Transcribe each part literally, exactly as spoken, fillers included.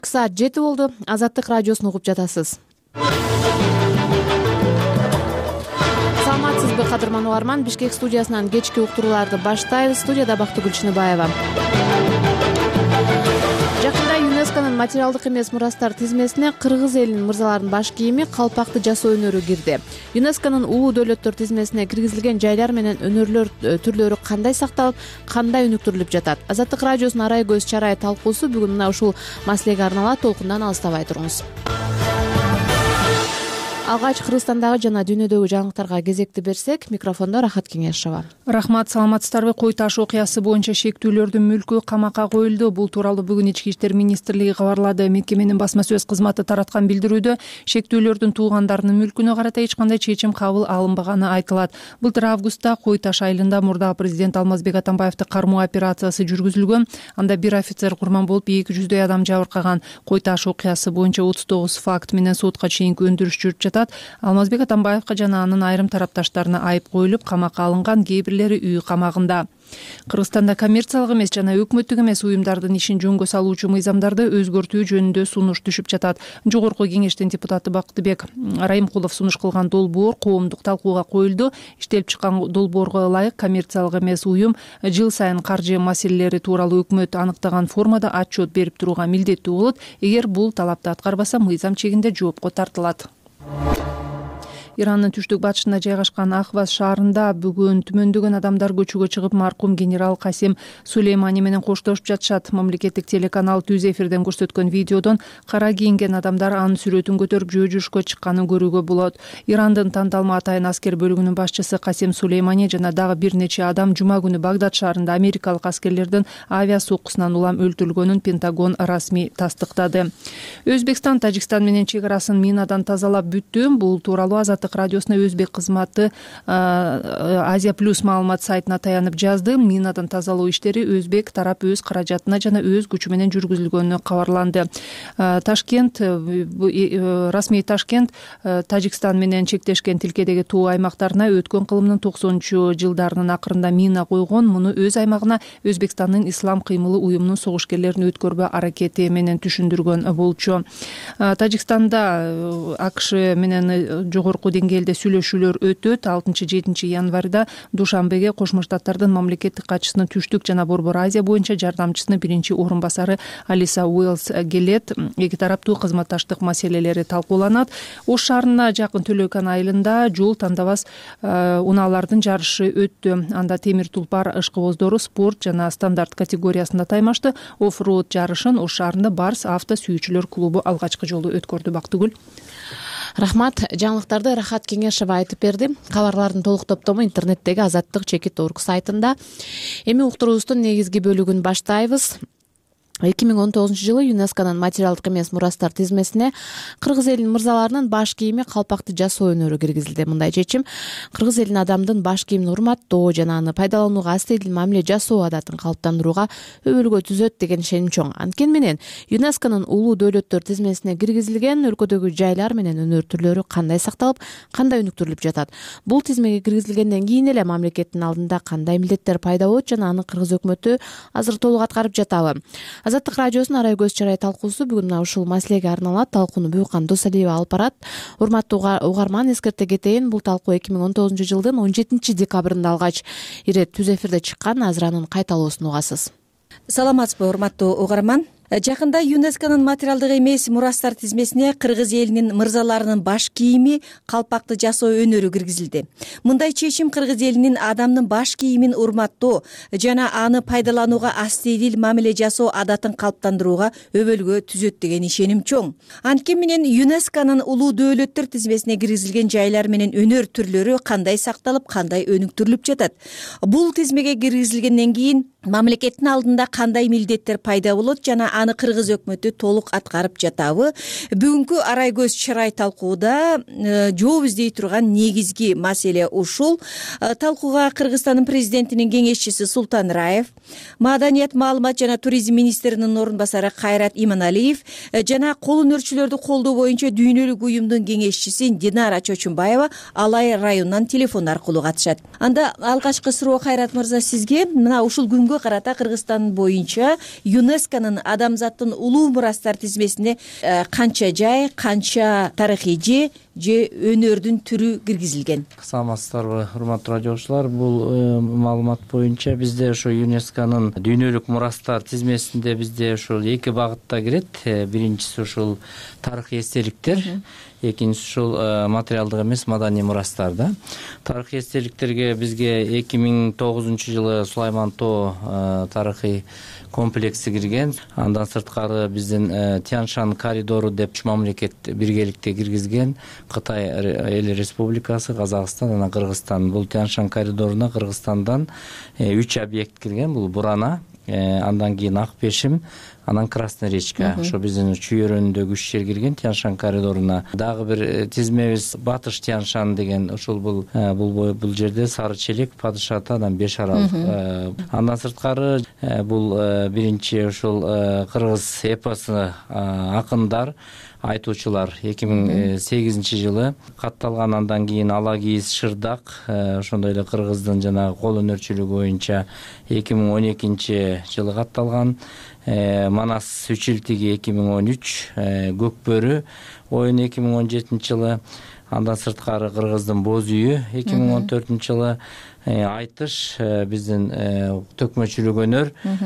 Саат жети болду. Азаттык радиосун угуп жатасыз. Саламатсызбы, кадырман угарман. Бишкек студиясынан кечки уктурууларды баштайбыз. Студияда Бактыгүл Чыныбаева. Жакында ЮНЕСКОнун материалдык эмес мурастар тизмесине кыргыз элинин мырзаларынын баш кийими, калпакты жасоо өнөрү кирди. ЮНЕСКонун улуу дөөлөттөр тизмесине киргизилген жайлар менен өнөрлөр түрлөрү кандай сакталып, кандай өнүктүрүлүп жатат? Азаттык радиосунун арай көз чарай талкуусу бүгүн мына ушул маселеге арналат. Толкундан алыстабай туруңуз. Алгач Кыргызстандагы жана дүйнөдөгү жаңылыктарга кезекти берсек, микрофондо Рахат Кеңешова. Рахмат, саламатсыздарбы? Кой таш окуясы боюнча шектүүлөрдүн мүлкү камакка коюлду. Бул тууралуу бүгүн Ички иштер министрлиги кабарлады. Мекеменин басма сөз кызматы тараткан билдирүүдө шектүүлөрдүн туугандарынын мүлкүнө карата эч кандай чечим кабыл алынбаганы айтылат. Былтыр августта Кой таш айылында мурдагы президент Алмазбек Атамбаевди кармоо операциясы жүргүзүлгөн. Анда бир офицер курман болуп, эки жүздөй адам жабыркаган. Кой таш окуясы боюнча отуз тогуз факт менен сотко чейинки өндүрүш жүрүп жатат. Алмазбек Атамбаевга жана анын айрым тарапташтарына айып коюлуп, камакка алынган, кээ бирлери үй камагында. Кыргызстанда коммерциялык эмес жана өкмөттүк эмес уюмдардын ишин жөнгө салуучу мыйзамдарды өзгөртүү жөнүндө сунуш түшүп жатат. Жогорку кеңештин депутаты Бактыбек Райымкулов сунуш кылган долбоор коомдук талкууга коюлду. Иштелип чыккан долбоорго ылайык коммерциялык эмес уюм жыл сайын каржы маселелери тууралуу өкмөт анықтаган формада отчет берип турууга милдеттүү болот. Эгер бул талапты аткарбаса, мыйзам чегинде жоопко тартылат. Ирандын түштүк батышында жайгашкан Ахваз шаарында бүгүн түмөндөгөн адамдар көчөгө чыгып, маркум генерал Касим Сулеймани менен коштошуп жатышат. Мамлекеттик телеканал түз эфирден көрсөткөн видеодон кара кийинген адамдар анын сүрөтүн көтөрүп жөө жүрүшкө чыкканын көрүүгө болот. Ирандын танталма атайын аскер бөлүгүнүн башчысы Касим Сулеймани жана дагы бир нече адам жума күнү Багдад шаарында америкалык аскерлердин авиа соккусунан улам өлтүрүлгөнүн Пентагон расмий тастыктады. Өзбекстан Тажикстан менен чек арасын минадан тазалап бүттү. Бул тууралуу Азаттык радиосуна өзбек кызматы Азия плюс маалымат сайтына таянып жазды. Минадан тазалоо иштери өзбек тарап өз каражатына жана өз күчү менен жүргүзүлгөнү кабарланды. Ташкент, расмий Ташкент Тажикстан менен чектешкен тилкедеги тоо аймактарына өткөн кылымдын токсонунчу жылдарынын акырында мина койгон. Муну өз аймагына Өзбекстандын ислам кыймылы уюмунун согушкерлерин өткөрбө аракети менен түшүндүргөн болчу. Тажикстанда АКШ менен жогорку деңгээлде сүйлөшүүлөр өтөт. алтынчы жетинчи январда Душанбеге Кошмо Штаттардын мамлекеттик катчысынын түштүк жана Борбор Азия боюнча жардамчысынын биринчи орун басары Алиса Уэллс келет. Эки тараптуу кызматташтык маселелери талкууланат. Ош шаарына жакын Төлөкөн айылында жол тандабас унаалардын жарышы өттү. Анда темир тулпар ышкыбоздору спорт жана стандарт категориясында таймашты. Оффроуд жарышын Ош шаарында Барс авто сүйүүчүлөр клубу алгачкы жолу өткөрдү. Бактыгүл. Рахмат, жаңылыктарды Рахат Кеңешова айтып берди. Кабарлардын толук топтому интернеттеги Азаттык чекит орг сайтында. Эми уктуруубуздун негизги бөлүгүн баштайбыз. эки миң он тогузунчу жылы ЮНЕСКонун материалдык эмес мурастар тизмесине кыргыз элинин мырзаларынын баш кийими, калпакты жасоо өнөрү киргизилди. Мындай чечим кыргыз элинин адамдын баш кийимин урматтоо жана аны пайдаланууга астейдил мамиле жасоо адатын калыптандырууга өбөлгө түзөт деген ишеним чоң. Анткени менен ЮНЕСКонун улуу дөөлөттөр тизмесине киргизилген өлкөдөгү жайлар менен өнөр түрлөрү кандай сакталып, кандай өнүктүрүлүп жатат? Бул тизмеге киргизилгенден кийин эле мамлекеттин алдында кандай милдеттер пайда болот жана аны кыргыз өкмөтү азыр толук аткарып жатабы? Азаттык радиосунун арай көз чарай талкуусу бүгүн мына ушул маселеге арналат. Талкууну Буюкан Досалиева алып барат. Урматтуу угарман, эскерте кетейин, бул талкуу эки миң он тогузунчу жылдын он жетинчи декабрында алгач ирет түз эфирде чыккан. Азыр анын кайталоосун угасыз. Саламатсызбы, урматтуу угарман? Жакында ЮНЕСКонун материалдык эмес мурастар тизмесине кыргыз элинин мырзаларынын баш кийими, калпакты жасоо өнөрү киргизилди. Мындай чечим кыргыз элинин адамдын баш кийимин урматтоо жана аны пайдаланууга астейдил мамиле жасоо адатын калыптандырууга өбөлгө түзөт деген ишеним чоң. Анткени менен ЮНЕСКонун улуу дөөлөттөр тизмесине киргизилген жайлар менен өнөр түрлөрү кандай сакталып, кандай өнүктүрүлүп жатат? Бул тизмеге киргизилгенден кийин мамлекеттин алдында кандай милдеттер пайда болот жана аны кыргыз өкмөтү толук аткарып жатабы? Бүгүнкү арай көз чарай талкууда жооп издей турган негизги маселе ушул. Талкууга Кыргызстандын президентинин кеңешчиси Султан Раев, Маданият, маалымат жана туризм министринин орун басары Кайрат Иманалиев жана кол өнөрчүлөрдү колдоо боюнча дүйнөлүк уюмдун кеңешчиси Динара Чочумбаева Алай районунан телефон аркылуу катышат. Анда алгачкы суроо Кайрат мырза сизге. Мына ушул күнгө карата Кыргызстан боюнча ЮНЕСКонун адам адамзаттын улуу мурастар тизмесине канча жай, канча тарыхый же же өнөрдүн түрү киргизилген? Саламатсыздарбы, урматтуу радиочулар. Бул маалымат боюнча бизде ошо ЮНЕСКОнун дүйнөлүк мурастар тизмесинде бизде ушул эки багытта кирет. Биринчиси ушул тарыхый эстеликтер, экинчиси ушул материалдык эмес маданий мурастар да. Тарыхый эстеликтерге бизге эки миң тогузунчу жылы Сулайман Тоо тарыхый комплекси кирген. Андан сырткары биздин Тяньшань коридору деп үч мамлекет биргеликте киргизген. Кытай эл республикасы, Казакстан, анан Кыргызстан. Бул Тяньшань коридоруна Кыргызстандан үч объект кирген. Бул Бурана, андан кийин Ак Пешим, анан Красная речка. Ошо биздин чүйөрүндөгү үч жер кирген Тяньшань коридоруна. Дагы бир тизмебиз Батыш Тяньшань деген. Ошол бул бул бул жерде Сары Челек, Падыш Ата, анан Беш Арал. Андан сырткары бул биринчи ошол кыргыз эпосы акындар, айтуучулар эки миң сегизинчи жылы катталган. Андан кийин Ала кийиз Шырдак, ошондой эле кыргыздын жанагы кол өнөрчүлүгү боюнча эки миң он экинчи жылы катталган. Манас үчилтиги эки миң он үч, Көкбөрү оюну эки миң он жетинчи жылы. Андан сырткары кыргыздын Боз үйү эки миң он төртүнчү жылы. Айтыш биздин төкмөчүлүк өнөр,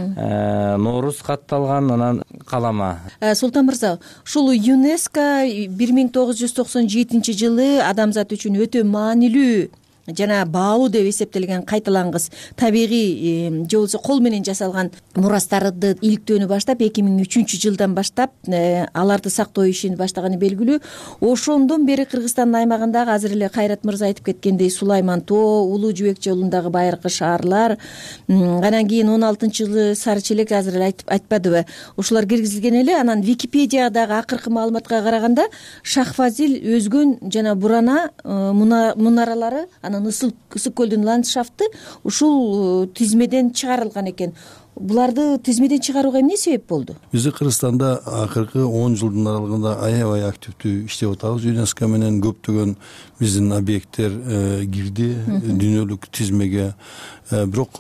Нооруз катталган, анан Калама. Султан мырза, ушул ЮНЕСКО бир миң тогуз жүз токсон жетинчи жылы адамзат үчүн өтө маанилүү жана баалуу деп эсептелген кайталангыс табигый же болбосо кол менен жасалган мурастарды иликтөөнү баштап эки миң үчүнчү жылдан баштап аларды сактоо ишин баштаганы белгилүү. Ошондон бери Кыргызстандын аймагындагы азыр эле Кайрат мырза айтып кеткендей Сулайман Тоо, Улуу Жүбөк жолундагы байыркы шаарлар, анан кийин он алтынчы жылы Сары Челек азыр эле айтып айтпадыбы, ушулар киргизилген эле. Анан Википедиядагы акыркы маалыматка караганда Шахфазил өзгөн жана Бурана мунаралары, Ысык көлдүн ландшафты ушул тизмеден чыгарылган экен. Буларды тизмеден чыгарууга эмне себеп болду? Бизде Кыргызстанда акыркы он жылдын аралыгында аябай активдүү иштеп атабыз. ЮНЕСКО менен көптөгөн биздин объекттер кирди дүйнөлүк тизмеге. Бирок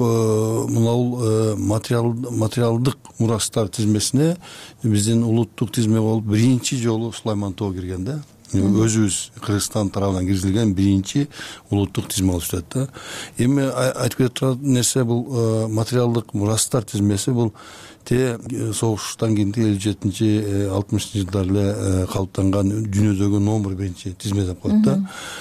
мынау материалдык мурастар тизмесине биздин улуттук тизме болуп биринчи жолу Сулайман Тоо кирген да. Өзүбүз Кыргызстан тарабынан киргизилген биринчи улуттук тизме болуп жатат да. Эми айтып кетип турган нерсе бул материалдык мурастар тизмеси бул те согуштан кийинки элүү жетинчи алтымышынчы жылдар эле калыптанган дүйнөдөгү номер биринчи тизме деп коет да.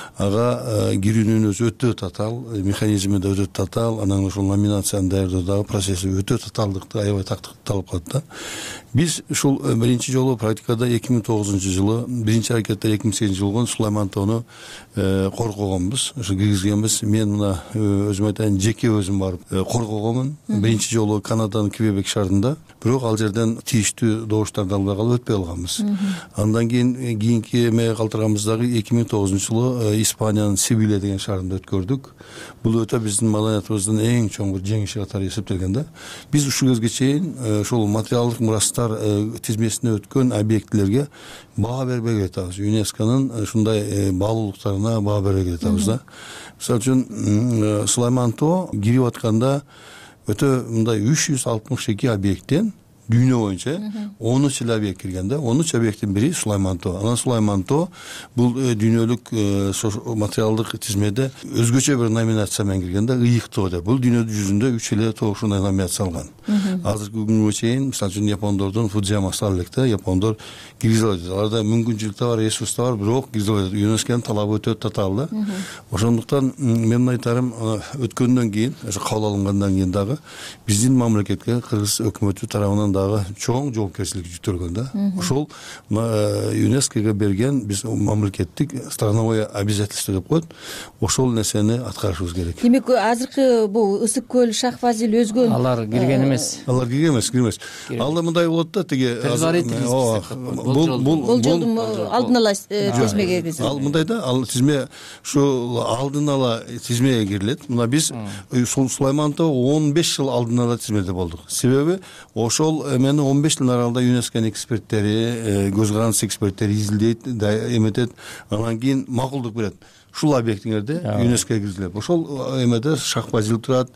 Ага кирүүнүн өзү өтө татаал, механизми да өтө татаал, анан ошол номинацияны даярдоодагы процесси өтө татаалдыкты аябай талап кылат да. Биз ушул биринчи жолу практикада эки миң тогузунчу жылы биринчи аракетте эки миң сегизинчи жылы Сулайман Тоону коргогонбуз, ушу киргизгенбиз. Мен мына өзүм айтайын, жеке өзүм барып коргогонмун. Биринчи жолу Канаданын Квебек шаарында, бирок ал жерден тийиштүү добуштарды албай калып өтпөй калганбыз. Андан кийин кийинки эме калтырганбыз дагы эки миң тогузунчу жылы Испаниянын Севилья деген шаарында өткөрдүк. Бул өтө биздин маданиятыбыздын эң чоң бир жеңиши катары эсептелген да. Биз ушул кезге чейин ошол материалдык мурастар тизмесине өткөн объектилерге баа бербей келатабыз. ЮНЕСКОнун ушундай баалуулуктарына баа бербей келатабыз да. Мисалы үчүн Сулайман Тоо кирип атканда өтө мындай үч жүз алтымыш эки объекттен дүйнө боюнча он үч эле объект кирген да. он үч объекттин бири Сулайман Тоо. Анан Сулайман Тоо бул дүйнөлүк материалдык тизмеде өзгөчө бир номинация менен кирген да, Ыйык Тоо деп. Бул дүйнө жүзүндө үч эле тоо ушундай номинация алган. Азыркы күнгө чейин мисалы үчүн япондордун Фудзияма Саллекте япондор киргизе алат. Аларда мүмкүнчүлүк да бар, ресурс да бар, бирок киргизе алат. ЮНЕСКонун талабы өтө татаал да. Ошондуктан мен айтарым, өткөндөн кийин, ошо кабыл алынгандан кийин дагы биздин мамлекетке Кыргыз өкмөтү тарабынан дагы чоң жоопкерчилик жүктөлгөн да. Ошол ЮНЕСКого берген биз мамлекеттик страновое обязательство деп коет. Ошол нерсени аткарышыбыз керек. Демек азыркы бул Ысык көл, Шахфазил өзгөн алар кирген эмес. Алар кирген эмес, кирмес. Алда мындай болот да, тиги бул бул жолдун алдын ала тизмеге киргизилет. Ал мындай да, ал тизме ушу алдын ала тизмеге кирилет. Мына биз Сулайман Тоо он беш жыл алдын ала тизмеде болдук. Себеби ошол эмени он беш жылдын аралыгында ЮНЕСКонун эксперттери, көз карандысы эксперттери изилдейт, эметет, анан кийин макулдук берет. ушул объектиңерде ЮНЕСКОго киргизилет. Ошол эмеде шакпа жил турат,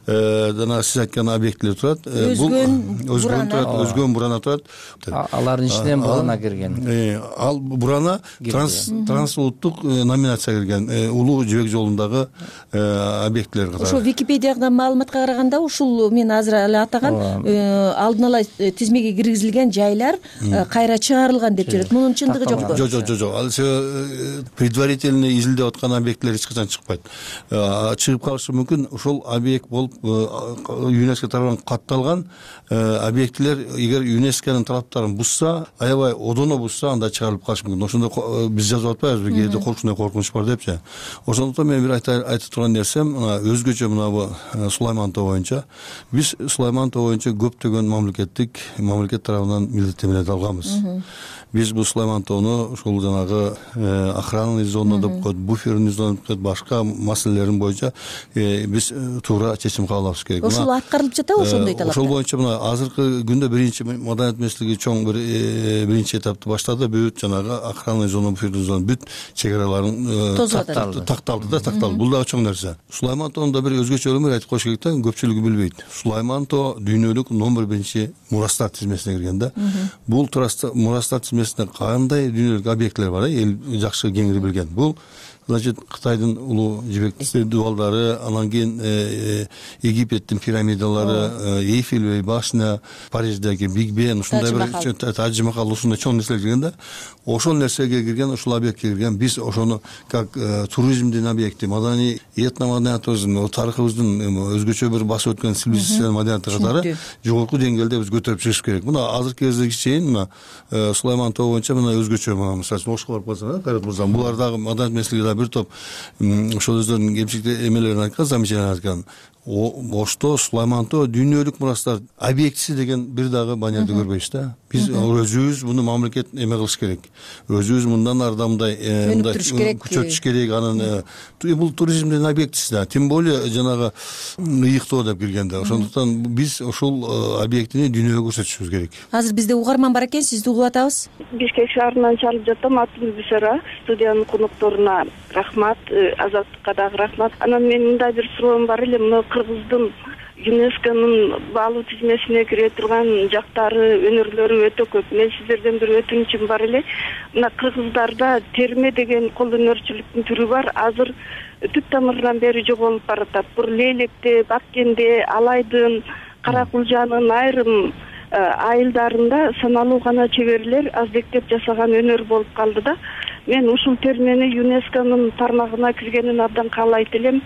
жана сиз айткан объектилер турат. Өзгөн, өзгөн турат, өзгөн бурана турат. Алардын ичинен бурана кирген. Ал бурана трансулуттук номинацияга кирген, улуу жибек жолундагы объектилер катары. Ошо Википедиядагы маалыматка караганда ушул мен азыр эле атаган алдын ала тизмеге киргизилген жайлар кайра чыгарылган деп жүрөт. Мунун чындыгы жокпу? Жок, жок, жок, жок. Ал предварительный изилдеп аткан объектлер эч качан чыкпайт. Чыгып калышы мүмкүн. Ошол объект болуп ЮНЕСКО тарабынан катталган объектилер эгер ЮНЕСКОнун талаптарын бузса, аябай одоно бузса, анда чыгарылып калышы мүмкүн. Ошондо биз жазып атпайбызбы, кээде коркунучтай коркунуч бар депчи. Ошондуктан мен бир айтып турган нерсем, мына өзгөчө мына бу Сулайман тоо боюнча биз Сулайман тоо боюнча көптөгөн мамлекеттик мамлекет тарабынан милдеттенмелерди алганбыз. Биз бул Сулайман тоону ушул жанагы охранный зона деп коет, буферный зона деп коет, башка маселелерин боюнча биз туура чечим кабыл алабыз керек. Ошол аткарылып жатабы ошондой талап? Ошол боюнча мына азыркы күндө биринчи маданият министрлиги чоң бир биринчи этапты баштады. Бүт жанагы охранный зона, буферный зона бүт чек араларын такталды да, такталды. Бул дагы чоң нерсе. Сулайман тоонда бир өзгөчө бир айтып коюш керек да, көпчүлүгү билбейт. Сулайман тоо дүйнөлүк номер биринчи мурастар тизмесине кирген да. Бул мурастар тизмесинде кандай дүйнөлүк объектилер бар, эл жакшы кеңири билген. Бул значит Кытайдын улуу жибек дубалдары, анан кийин Египеттин пирамидалары, Эйфель башня, Париждеги Биг Бен, ушундай бир Тадж Махал, ушундай чоң нерселер кирген да. Ошол нерсеге кирген, ошол объектке кирген. Биз ошону как туризмдин объекти, маданий этно-маданиятыбыздын, тарыхыбыздын өзгөчө бир басып өткөн цивилизациялык маданияты катары жогорку деңгээлде биз көтөрүп чыгыш керек. Мына азыркы кезге чейин мына Сулайман тоо боюнча мына өзгөчө, мына мисалы Ошко барып калсаң, Кайрат мырза, булар дагы маданият министрлиги бир топ ошол өздөрүнүн кемчиликтер эмелерин айткан, замечание айткан. Ошто Сулайман тоо дүйнөлүк мурастар объектиси деген бир дагы баннерди көрбөйбүз да. Биз өзүбүз муну мамлекет эме кылыш керек. Өзүбүз мындан арды мындай күчөтүш керек. Анан бул туризмдин объектиси да. Тем более жанагы ыйыктоо деп киргенде. Ошондуктан биз ошол объектини дүйнөгө көрсөтүшүбүз керек. Азыр бизде угарман бар экен, сизди угуп атабыз. Бишкек шаарынан чалып жатам. Атым Бүсара. Студиянын конокторуна рахмат, Азаттыкка дагы рахмат. Анан менин мындай бир суроом бар эле. Мына Кыргыздын ЮНЕСКонун баалуу тизмесине кире турган жактары, өнөрлөрү өтө көп. Мен сиздерден бир өтүнүчүм бар эле. Мына Кыргыздарда терме деген кол өнөрчүлүктүн түрү бар. Азыр түп тамырынан бери жоголуп баратат. Бир Лейлекте, Баккенде, Алайдын, Каракулжанын айрым айылдарында саналуу гана чеберлер аздектеп жасаган өнөр болуп калды да. Мен ушул термени ЮНЕСКонун тармагына киргенин абдан каалайт элем.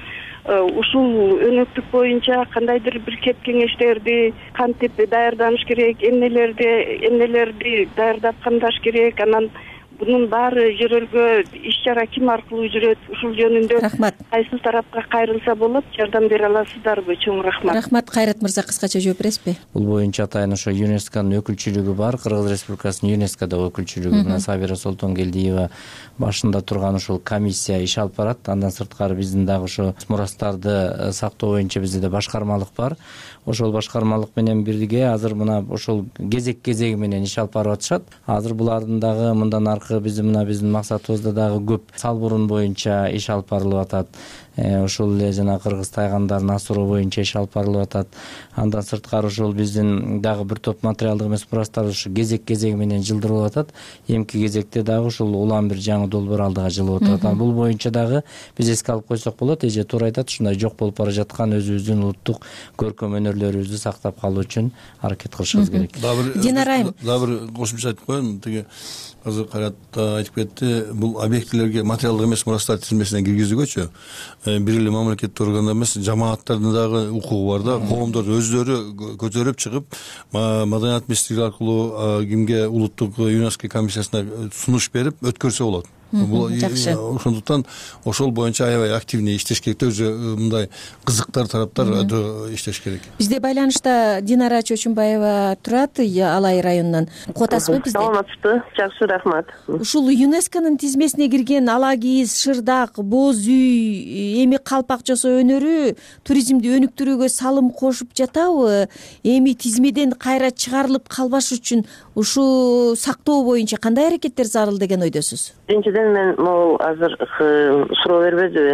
Ушул өнөктүк боюнча кандайдыр бир кеп кеңештерди кантип даярданыш керек, эмнелерди эмнелерди даярдап камдаш керек, анан бунун баары жөрөлгө иш-чара ким аркылуу жүрөт, ушул жөнүндө рахмат. Кайсы тарапка кайрылса болот, жардам бере аласыздарбы? Чоң рахмат. Рахмат. Кайрат мырза, кыскача жооп бересизби? Бул боюнча атайын ошо ЮНЕСКонун өкүлчүлүгү бар, Кыргыз Республикасынын ЮНЕСКодо өкүлчүлүгү менен Сабира Солтонгелдиева башында турган ушул комиссия иш алып барат. Андан сырткары биздин дагы ошо мурастарды сактоо боюнча бизде да башкармалык бар. Ошол башкармалык менен бирге азыр мына ошол кезек-кезеги менен иш алып барып атышат. Азыр булардын дагы мындан аркы биздин мына биздин максатыбызда дагы көп салбурун боюнча иш алып барылып атат. Ошол эле жана кыргыз тайгандарын асыроо боюнча иш алып барылып атат. Андан сырткары ошол биздин дагы бир топ материалдык эмес мурастар ушу кезек-кезеги менен жылдырылып атат. Эмки кезекте дагы ушул улам бир жаңы долбоор алдыга жылып атат. Бул боюнча дагы биз эске алып койсок болот. Эже туура айтат, ушундай жок болуп бара жаткан өзүбүздүн улуттук көркөм өнөрлөрүбүздү сактап калуу үчүн аракет кылышыбыз керек. Динара айым, дагы бир кошумча айтып коеюн. Тиги азыр Кайрат айтып кетти. Бул объектилерге материалдык эмес мурастар тизмесине киргизүүгөчү бир эле мамлекеттик органдар эмес, жамааттардын дагы укугу бар да. Коомдор өздөрү көтөрүп чыгып, маданият министрлиги аркылуу кимге улуттук ЮНЕСКО комиссиясына сунуш берип өткөрсө болот. Жакшы. Ошондуктан ошол боюнча аябай активный иштеш керек. Өзү мындай кызыктар тараптар иштеш керек. Бизде байланышта Динара Чочумбаева турат, Алай районунан. Угуп атасызбы бизде? Саламатсызбы? Жакшы, рахмат. Ушул ЮНЕСКонун тизмесине кирген ала кийиз, шырдак, боз үй, эми калпак жасоо өнөрү туризмди өнүктүрүүгө салым кошуп жатабы? Эми тизмеден кайра чыгарылып калбаш үчүн ушу сактоо боюнча кандай аракеттер зарыл деген ойдосуз? Биринчиден элден мен могул азыр суроо бербедиби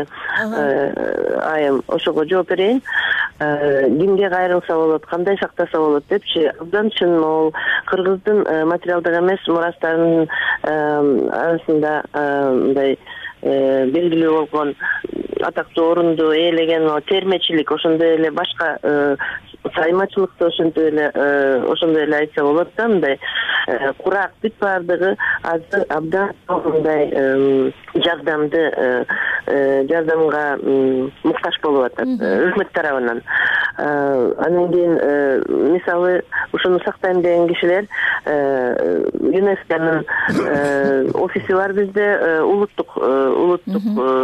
айым, ошого жооп берейин. Кимге кайрылса болот, кандай сактаса болот депчи, абдан чын могул кыргыздын материалдык эмес мурастарынын арасында мындай белгилүү болгон атактуу орунду ээлеген термечилик, ошондой эле башка саймачылыкты ошентип эле ошондой эле айтса болот да, мындай курак бүт баардыгы азыр абдан мындай жардамды жардамга муктаж болуп атат өкмөт тарабынан. Анан кийин мисалы ушуну сактайм деген кишилер ЮНЕСКОнун офиси бар бизде, улуттук улуттук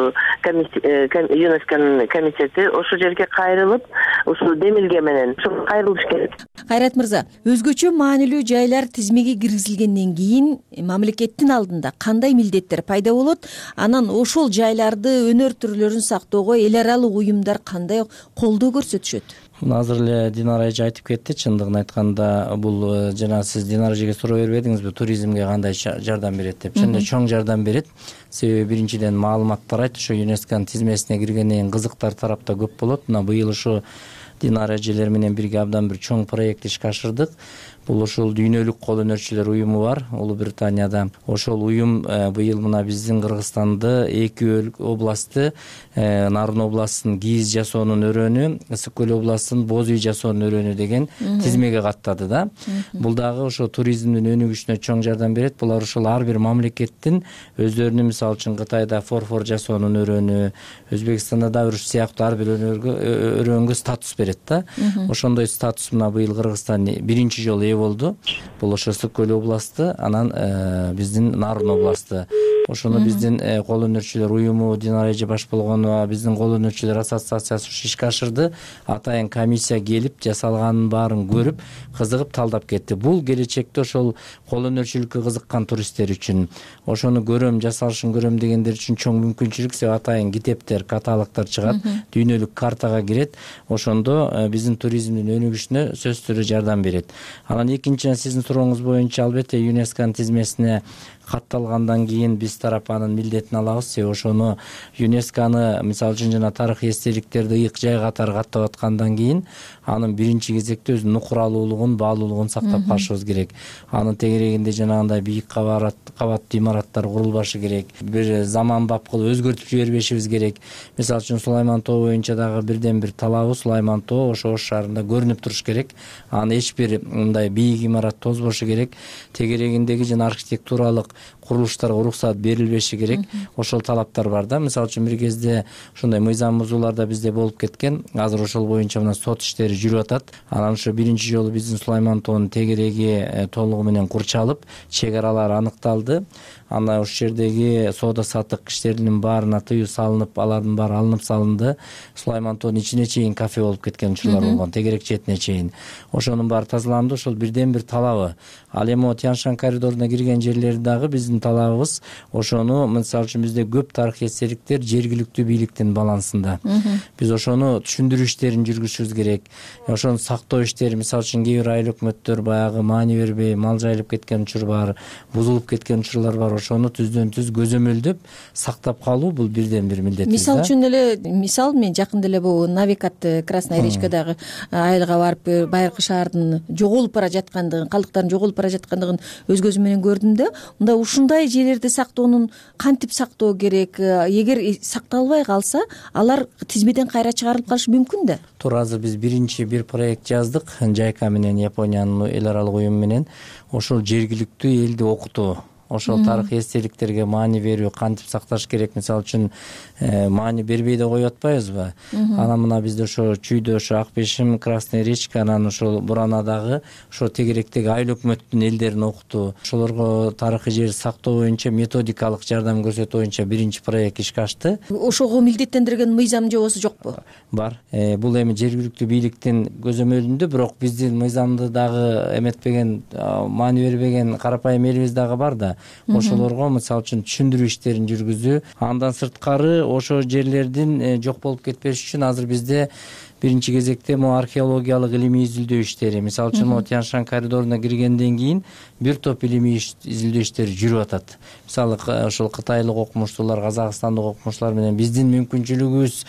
ЮНЕСКОнун комитети, ошол жерге кайрылып, ушул демилге менен ошого кайрылыш керек. Кайрат мырза, өзгөчө маанилүү жайлар тизмеге киргизилгенден кийин мамлекеттин алдында кандай милдеттер пайда болот? Анан ошол жайларды, өнөр түрлөрүн сактоого эл аралык уюмдар кандай колдоо көрсөтүшөт? Азыр эле Динара эже айтып кетти. Чындыгын айтканда, бул жана сиз Динара эжеге суроо бербедиңизби, туризмге кандай жардам берет деп. Чынында чоң жардам берет. Себеби биринчиден маалыматтар айт, ошо ЮНЕСКОнун тизмесине киргенден кийин кызыктар тарапта көп болот. Мына быйыл ошо Динара эжелер менен бирге абдан бир чоң проект ишке ашырдык. Бул ошол дүйнөлүк кол өнөрчүлөр уюму бар Улуу Британияда. Ошол уюм быйыл мына биздин Кыргызстанды эки областты, Нарын областынын кийиз жасоонун өрөөнү, Ысык көл областынын боз үй жасоонун өрөөнү деген тизмеге каттады да. Бул дагы ошо туризмдин өнүгүшүнө чоң жардам берет. Булар ошол ар бир мамлекеттин өздөрүнүн, мисалы үчүн Кытайда форфор жасоонун өрөөнү, Өзбекстанда да уруш сыяктуу ар бир өрөөнгө статус берет да. Ошондой статус мына быйыл Кыргызстан биринчи жолу болду. Бул ошо Ысык көл областы, анан биздин Нарын областы. Ошону биздин кол өнөрчүлөр уюму, Динара эже баш болгону, биздин кол өнөрчүлөр ассоциациясы ишке ашырды. Атайын комиссия келип, жасалганын баарын көрүп, кызыгып талдап кетти. Бул келечекте ошол кол өнөрчүлүккө кызыккан туристтер үчүн, ошону көрөм, жасалышын көрөм дегендер үчүн чоң мүмкүнчүлүк. Себеби атайын китептер, каталогдор чыгат, дүйнөлүк картага кирет. Ошондо биздин туризмдин өнүгүшүнө сөзсүз түрдө жардам берет. Анан экинчиден, сиздин сурооңуз боюнча, албетте ЮНЕСКОнун тизмесине катталгандан кийин биз тарап анын милдетин алабыз. Себеби ошону ЮНЕСКОны, мисалы үчүн, жана тарыхый эстеликтерди ыйык жай катары каттап аткандан кийин анын биринчи кезекте өзүнүн нукуралуулугун, баалуулугун сактап калышыбыз керек. Анын тегерегинде жанагындай бийик кабаттуу имараттар курулбашы керек. Бир заманбап кылып өзгөртүп жибербешибиз керек. Мисалы үчүн Сулайман тоо боюнча дагы бирден бир талабы Сулайман тоо ошо Ош шаарында көрүнүп туруш керек. Аны эч бир мындай бийик имарат тозбошу керек. Тегерегиндеги жана архитектуралык курулуштарга уруксат берилбеши керек. Ошол талаптар бар да. Мисалы үчүн бир кезде ошондой мыйзам бузуулар да бизде болуп кеткен. Азыр ошол боюнча мына сот иштери жүрүп атат. Анан ошо биринчи жолу биздин Сулайман тоонун тегереги толугу менен курчалып, чек аралары аныкталды. Анда ошол жердеги соода саттык иштеринин баарына тыюу салынып, алардын баары алынып салынды. Сулайман тоонун ичине чейин кафе болуп кеткен учурлар болгон, тегерек четине чейин. Ошонун баары тазаланды. Ошол бирден бир талабы. Ал эми Тянь-Шань коридоруна кирген жерлери дагы биздин талабыбыз. Ошону, мисалы үчүн, бизде көп тарыхый эстеликтер жергиликтүү бийликтин балансында. Биз ошону түшүндүрүү иштерин жүргүзүшүбүз керек. Ошону сактоо иштери, мисалы үчүн, кээ бир айыл өкмөттөр баягы маани бербей, мал жайылып кеткен учур бар, бузулуп кеткен учурлар бар. Ошону түздөн түз көзөмөлдөп сактап калуу бул бирден бир милдет. Мисалы үчүн эле, мисал мен жакында эле бул Навикат Красная речкадагы айылга барып, байыркы шаардын жоголуп бара жаткандыгын, калдыктардын жоголуп бара жаткандыгын өз көзүм менен көрдүм да. Мында ушундай жерлерди сактоонун кантип сактоо керек? Эгер сакталбай калса, алар тизмеден кайра чыгарылып калышы мүмкүн да. Туура, азыр биз биринчи бир проект жаздык, Жайка менен, Япониянын эл аралык уюму менен. Ошол жергиликтүү элди окутуу, ошол тарыхый эстеликтерге маани берүү, кантип сакташ керек. Мисалы үчүн, маани бербей да коюп атпайбызбы? Анан мына бизде ошо Чүйдө, ошо Акбешим, Красная речка, анан ошол Буранадагы ошо тегеректеги айыл өкмөттүн элдерин окутуу, ошолорго тарыхый жерди сактоо боюнча методикалык жардам көрсөтүү боюнча биринчи проект ишке ашты. Ошого милдеттендирген мыйзам жобосу жокпу? Бар. Бул эми жергиликтүү бийликтин көзөмөлүндө, бирок биздин мыйзамды дагы эметпеген, маани бербеген карапайым элибиз дагы бар да. Ошолорго, мисалы үчүн, түшүндүрүү иштерин жүргүзүү. Андан сырткары ошо жерлердин жок болуп кетпеш үчүн азыр бизде биринчи кезекте могу археологиялык илимий изилдөө иштери, мисалы үчүн могу Тянь-Шань коридоруна киргенден кийин бир топ илимий изилдөө иштери жүрүп атат. Мисалы ошол кытайлык окумуштуулар, казакстандык окумуштуулар менен биздин мүмкүнчүлүгүбүз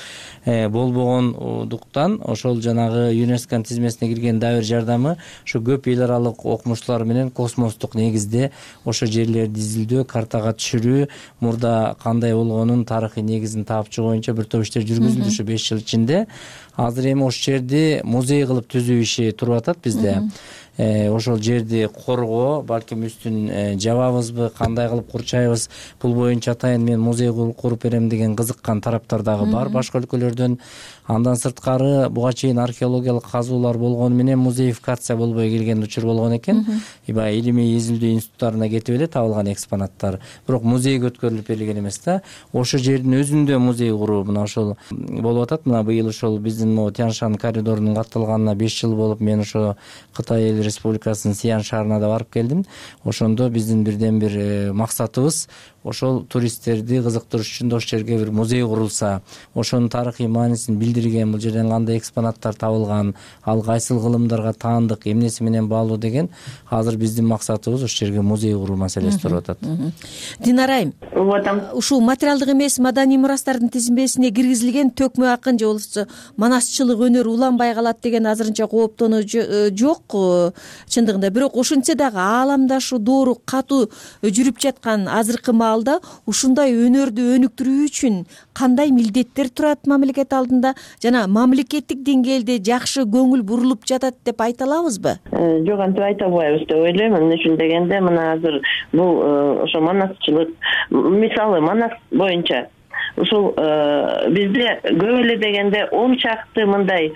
болбогондуктан ошол жанагы ЮНЕСКОнун тизмесине кирген дагы бир жардамы ошо көп эл аралык окумуштуулар менен космостук негизде ошо жерлерди изилдөө, картага түшүрүү, мурда кандай болгонун тарыхый негизин таап чыгуу боюнча бир топ иштер жүргүзүлдү ушу беш жыл ичинде. Азыр эми ошол жерди музей кылып түзүү иши туруп атат бизде. Ошол жерди коргоо, балким үстүн жабабызбы, кандай кылып курчайбыз, бул боюнча атайын мен музей куруп берем деген кызыккан тараптар дагы бар башка өлкөлөрдөн. Андан сырткары буга чейин археологиялык казуулар болгону менен музеификация болбой келген учур болгон экен. Баягы илимий изилдөө институттарына кетип эле табылган экспонаттар. Бирок музейге өткөрүлүп берилген эмес да. Ошол жердин өзүндө музей куруу мына ошол болуп атат. Мына быйыл ошол биздин могу Тянь-Шань коридорунун катталганына беш жыл болуп, мен ошо Кытай эл республикасынын Сиян шаарына да барып келдим. Ошондо биздин бирден бир максатыбыз ошол туристтерди кызыктырыш үчүн ошол жерге бир музей курулса, ошонун тарыхый маанисин билдирген, бул жерден кандай экспонаттар табылган, ал кайсыл кылымдарга таандык, эмнеси менен баалуу деген азыр биздин максатыбыз ошол жерге музей куруу маселеси туруп атат. Динара айым, ушул материалдык эмес маданий мурастардын тизмесине киргизилген төкмө акын же болбосо манасчылык өнөр уланбай калат деген азырынча кооптонуу жок чындыгында. Бирок ошентсе дагы ааламда ушу доору катуу жүрүп жаткан азыркы маалда ушундай өнөрдү өнүктүрүү үчүн кандай милдеттер турат мамлекет алдында жана мамлекеттик деңгээлде жакшы көңүл бурулуп жатат деп айта алабызбы? Жок, антип айта албайбыз деп ойлойм. Эмне үчүн дегенде мына азыр бул ошо манасчылык, мисалы Манас боюнча ушул бизде көп эле дегенде он чакты мындай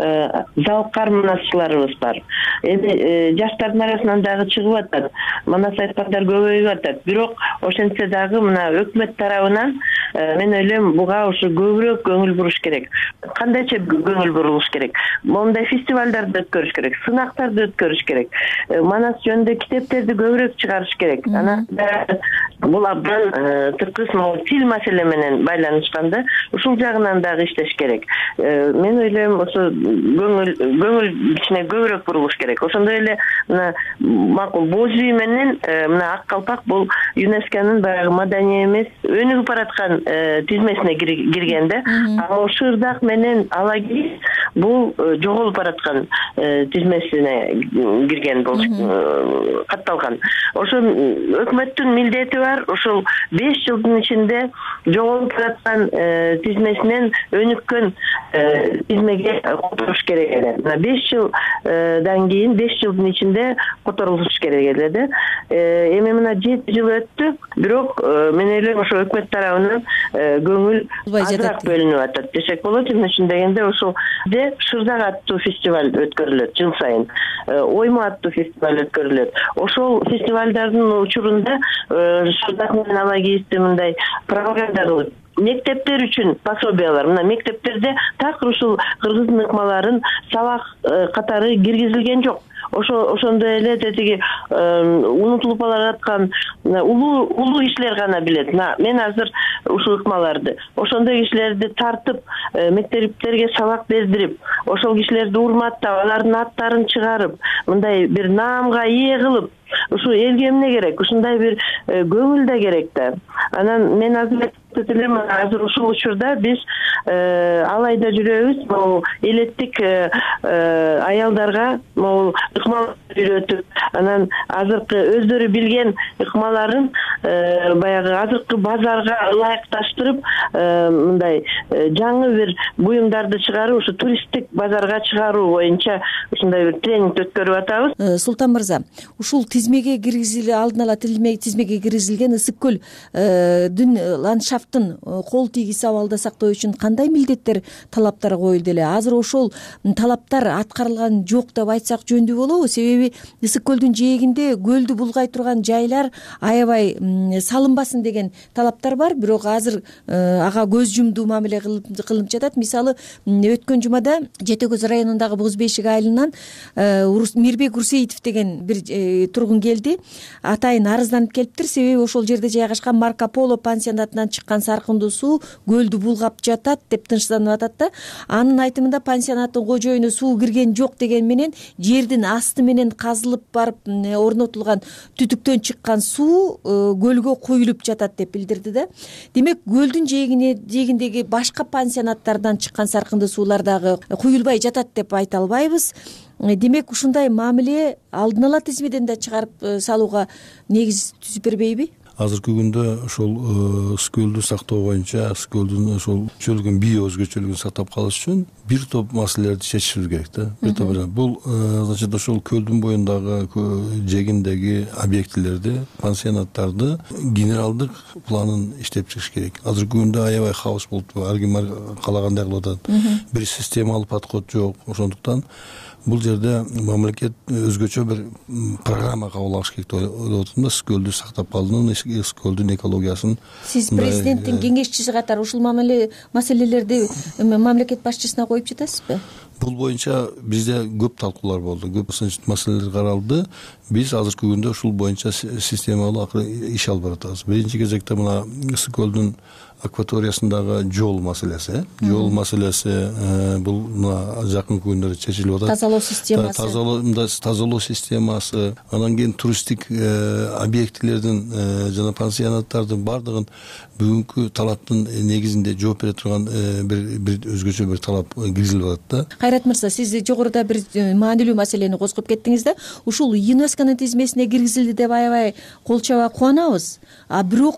залкар манасчыларыбыз бар. Эми жаштардын арасынан дагы чыгып атат. Манас айткандар көбөйүп атат. Бирок ошентсе дагы мына өкмөт тарабынан мен ойлойм буга ушу көбүрөөк көңүл буруш керек. Кандайча көңүл бурулуш керек? Мондай фестивалдарды өткөрүш керек, сынактарды өткөрүш керек. Манас жөнүндө китептерди көбүрөөк чыгарыш керек. Анан бул абдан тыркыс могу тил маселе менен байланышканда ушул жагынан дагы иштеш керек. Мен ойлойм ошо көңүл көңүл кичине көбүрөөк бурулуш керек. Ошондой эле мына макул боз үй менен мына Ак Калпак бул ЮНЕСКонун баягы маданий эмес өнүгүп бараткан тизмесине киргенде, а Шырдак менен Алагиз бул жоголуп бараткан тизмесине кирген болуш катталган. Ошо өкмөттүн милдети бар, ошол беш жылдын ичинде жоголуп бараткан тизмесинен өнүккөн тизмеге которуш керек эле. Мына беш жылдан кийин беш жылдын ичинде которулуш керек эле да. Эми мына жети жыл өттү, бирок мен ойлойм ошо өкмөт тарабынан көңүл азыраак бөлүнүп атат десек болот. Эмне үчүн дегенде ошол де Шырдак аттуу фестиваль өткөрүлөт жыл сайын. Ойму аттуу фестиваль өткөрүлөт. Ошол фестивалдардын учурунда Шырдак менен Алагизди мындай пропаганда мектептер үчүн пособиялар, мына мектептерде так ушул кыргыздын ыкмаларын сабак катары киргизилген жок. Ошо ошондой эле тетиги унутулуп бара жаткан улуу улуу кишилер гана билет. Мен азыр ушул ыкмаларды, ошондой кишилерди тартып, мектептерге сабак бердирип, ошол кишилерди урматтап, алардын аттарын чыгарып, мындай бир наамга ээ кылып, ушу элге эмне керек? Ушундай бир көңүл да керек да. Анан мен азыр элем азыр ушул учурда биз алайда жүрөбүз, могу элеттик аялдарга могу ыкмал үйрөтүп, анан азыркы өздөрү билген ыкмаларын баягы азыркы базарга ылайыкташтырып, мындай жаңы бир буюмдарды чыгаруу, ушу туристтик базарга чыгаруу боюнча ушундай бир тренинг өткөрүп атабыз. Султан мырза, ушул тизмеге киргизиле алдын ала тизмеге киргизилген Ысык көл дүн ландшафтын кол тийгис абалда сактоо үчүн кандай милдеттер, талаптар коюлду эле? Азыр ошол талаптар аткарылган жок деп айтсак жөндүү болобу? Себеби Ысык көлдүн жээгинде көлдү булгай турган жайлар аябай салынбасын деген талаптар бар, бирок азыр ага көз жумдуу мамиле кылынып жатат. Мисалы өткөн жумада Жети Көз районундагы Буз Бешик айылынан Мирбек Урсеитов деген бир тургун келди. Атайын арызданып келиптир, себеби ошол жерде жайгашкан Марко Поло пансионатынан чыккан саркындуу суу көлдү булгап жатат деп тынчсызданып атат да. Анын айтымында пансионаттын кожоюна суу кирген жок деген менен жердин асты менен казылып барып орнотулган түтүктөн чыккан суу көлгө куюлуп жатат деп билдирди да. Демек көлдүн жээгиндеги башка пансионаттардан чыккан саркындуу суулар дагы куюлбай жатат деп айта албайбыз. Демек ушундай мамиле алдын ала тизмеден да чыгарып салууга негиз түзүп бербейби? Азыркы күндө ошол скөлдү сактоо боюнча, скөлдүн ошол чөлгөн био өзгөчөлүгүн сактап калыш үчүн бир топ маселелерди чечишибиз керек да. Бир топ бул значит ошол көлдүн боюндагы жээгиндеги объектилерди, пансионаттарды генералдык планын иштеп чыгыш керек. Азыркы күндө аябай хаос болуп, ар ким каалагандай кылып атат. Бир системалуу подход жок. Ошондуктан бул жерде мамлекет өзгөчө бир программа кабыл алыш керек деп ойлоп атам да. Скөлдү сактап калуунун, скөлдүн экологиясын. Сиз президенттин кеңешчиси катары ушул мамиле маселелерди мамлекет башчысына коюп жатасызбы? Бул боюнча бизде көп талкуулар болду, көп маселелер каралды. Биз азыркы күндө ушул боюнча системалуу иш алып баратабыз. Биринчи кезекте мына Скөлдүн акваториясындагы жол маселеси, жол маселеси бул мына жакынкы күндөрдө чечилип атат. Тазалоо системасы. Тазалоо тазалоо системасы, анан кийин туристтик объектилердин жана пансионаттардын бардыгын бүгүнкү талаптын негизинде жооп бере турган бир бир өзгөчө бир талап киргизилип атат да. Кайрат мырза, сиз жогоруда бир маанилүү маселени козгоп кеттиңиз да. Ушул ЮНЕСКОнун тизмесине киргизилди деп аябай кол чаба кубанабыз. А бирок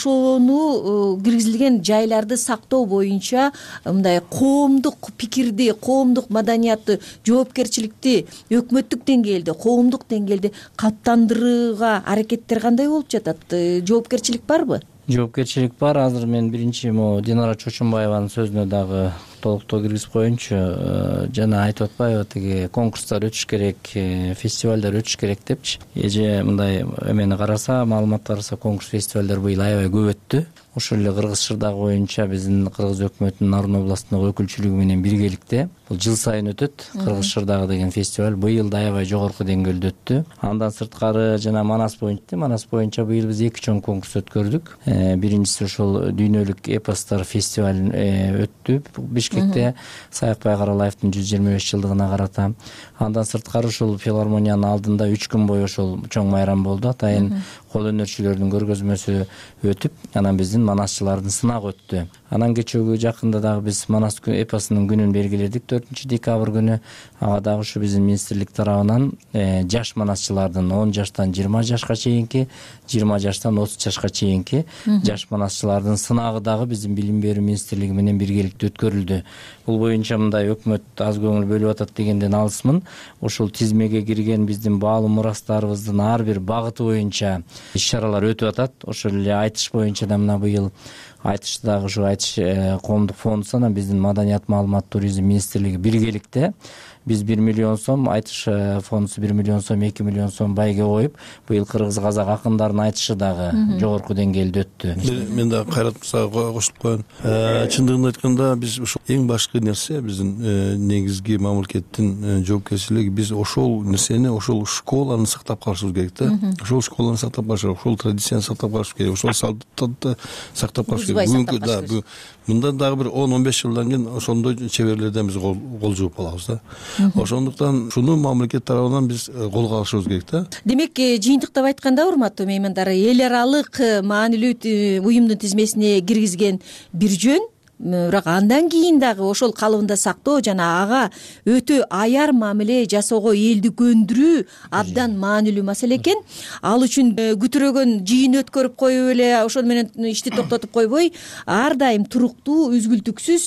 ошону киргизилген жайларды сактоо боюнча мындай коомдук пикирди, коомдук маданиятты, жоопкерчиликти өкмөттүк деңгээлде, коомдук деңгээлде калыптандырууга аракеттер кандай болуп жатат? Жоопкерчилик барбы? Жоопкерчилик бар. Азыр мен биринчи могу Динара Чочунбаеванын сөзүнө дагы толуктоо киргизип коеюнчу. Жана айтып атпайбы, тиги конкурстар өтүш керек, фестивалдар өтүш керек депчи. Эже мындай эмени караса, маалымат караса, конкурс, фестивалдар быйыл аябай көп өттү. Ошол эле Кыргыз Шырдагы боюнча биздин Кыргыз өкмөтүнүн Нарын областындагы өкүлчүлүгү менен биргеликте бул жыл сайын өтөт. Кыргыз Шырдагы деген фестиваль быйыл да аябай жогорку деңгээлде өттү. Андан сырткары жана Манас боюнча, Манас боюнча быйыл биз эки чоң конкурс өткөрдүк. Биринчиси ошол дүйнөлүк эпостор фестиваль өттү Бишкекте, Саякбай Каралаевдин жүз жыйырма беш жылдыгына карата. Андан сырткары ушул филармониянын алдында үч күн бою ошол чоң майрам болду. Атайын кол өнөрчүлөрдүн көргөзмөсү өтүп, анан биздин манасчылардын сынагы өттү. Анан кечөөгү жакында дагы биз Манас эпосунун күнүн белгиледик, төртүнчү декабрь күнү. Ага дагы ушу биздин министрлик тарабынан жаш манасчылардын он жаштан жыйырма жашка чейинки, жыйырма жаштан отуз жашка чейинки жаш манасчылардын сынагы дагы биздин билим берүү министрлиги менен биргеликте өткөрүлдү. Бул боюнча мындай өкмөт аз көңүл бөлүп атат дегенден алысмын. Ошол тизмеге кирген биздин баалуу мурастарыбыздын ар бир багыты боюнча иш-чаралар өтүп атат. Ошол эле айтыш боюнча да мына быйыл айтыш дагы ушу айтыш коомдук фондусу анан биздин Маданият, маалымат, туризм министрлиги биргеликте биз бир миллион сом, айтыш фондусу бир миллион сом, эки миллион сом байге коюп, быйыл кыргыз казак акындарынын айтышы дагы жогорку деңгээлде өттү. Мен да Кайрат мырзага кошулуп коеюн. Чындыгын айтканда биз ушул эң башкы нерсе биздин негизги мамлекеттин жоопкерчилиги, биз ошол нерсени, ошол школаны сактап калышыбыз керек да. Ошол школаны сактап калыш керек, ошол традицияны сактап калыш керек, ошол салттарды сактап калыш керек. Бүгүнкү да мындан дагы бир он он беш жылдан кийин ошондой чеберлерден биз кол жууп калабыз да. Ошондуктан шуну мамлекет тарабынан биз колго алышыбыз керек да. Демек, жыйынтыктап айтканда, урматтуу меймандар, эл аралык маанилүү уюмдун тизмесине киргизген бир жөн, бирок андан кийин дагы ошол калыбында сактоо жана ага өтө аяр мамиле жасоого элди көндүрүү абдан маанилүү маселе экен. Ал үчүн күтүрөгөн жыйын өткөрүп коюп эле ошол менен ишти токтотуп койбой, ар дайым туруктуу, үзгүлтүксүз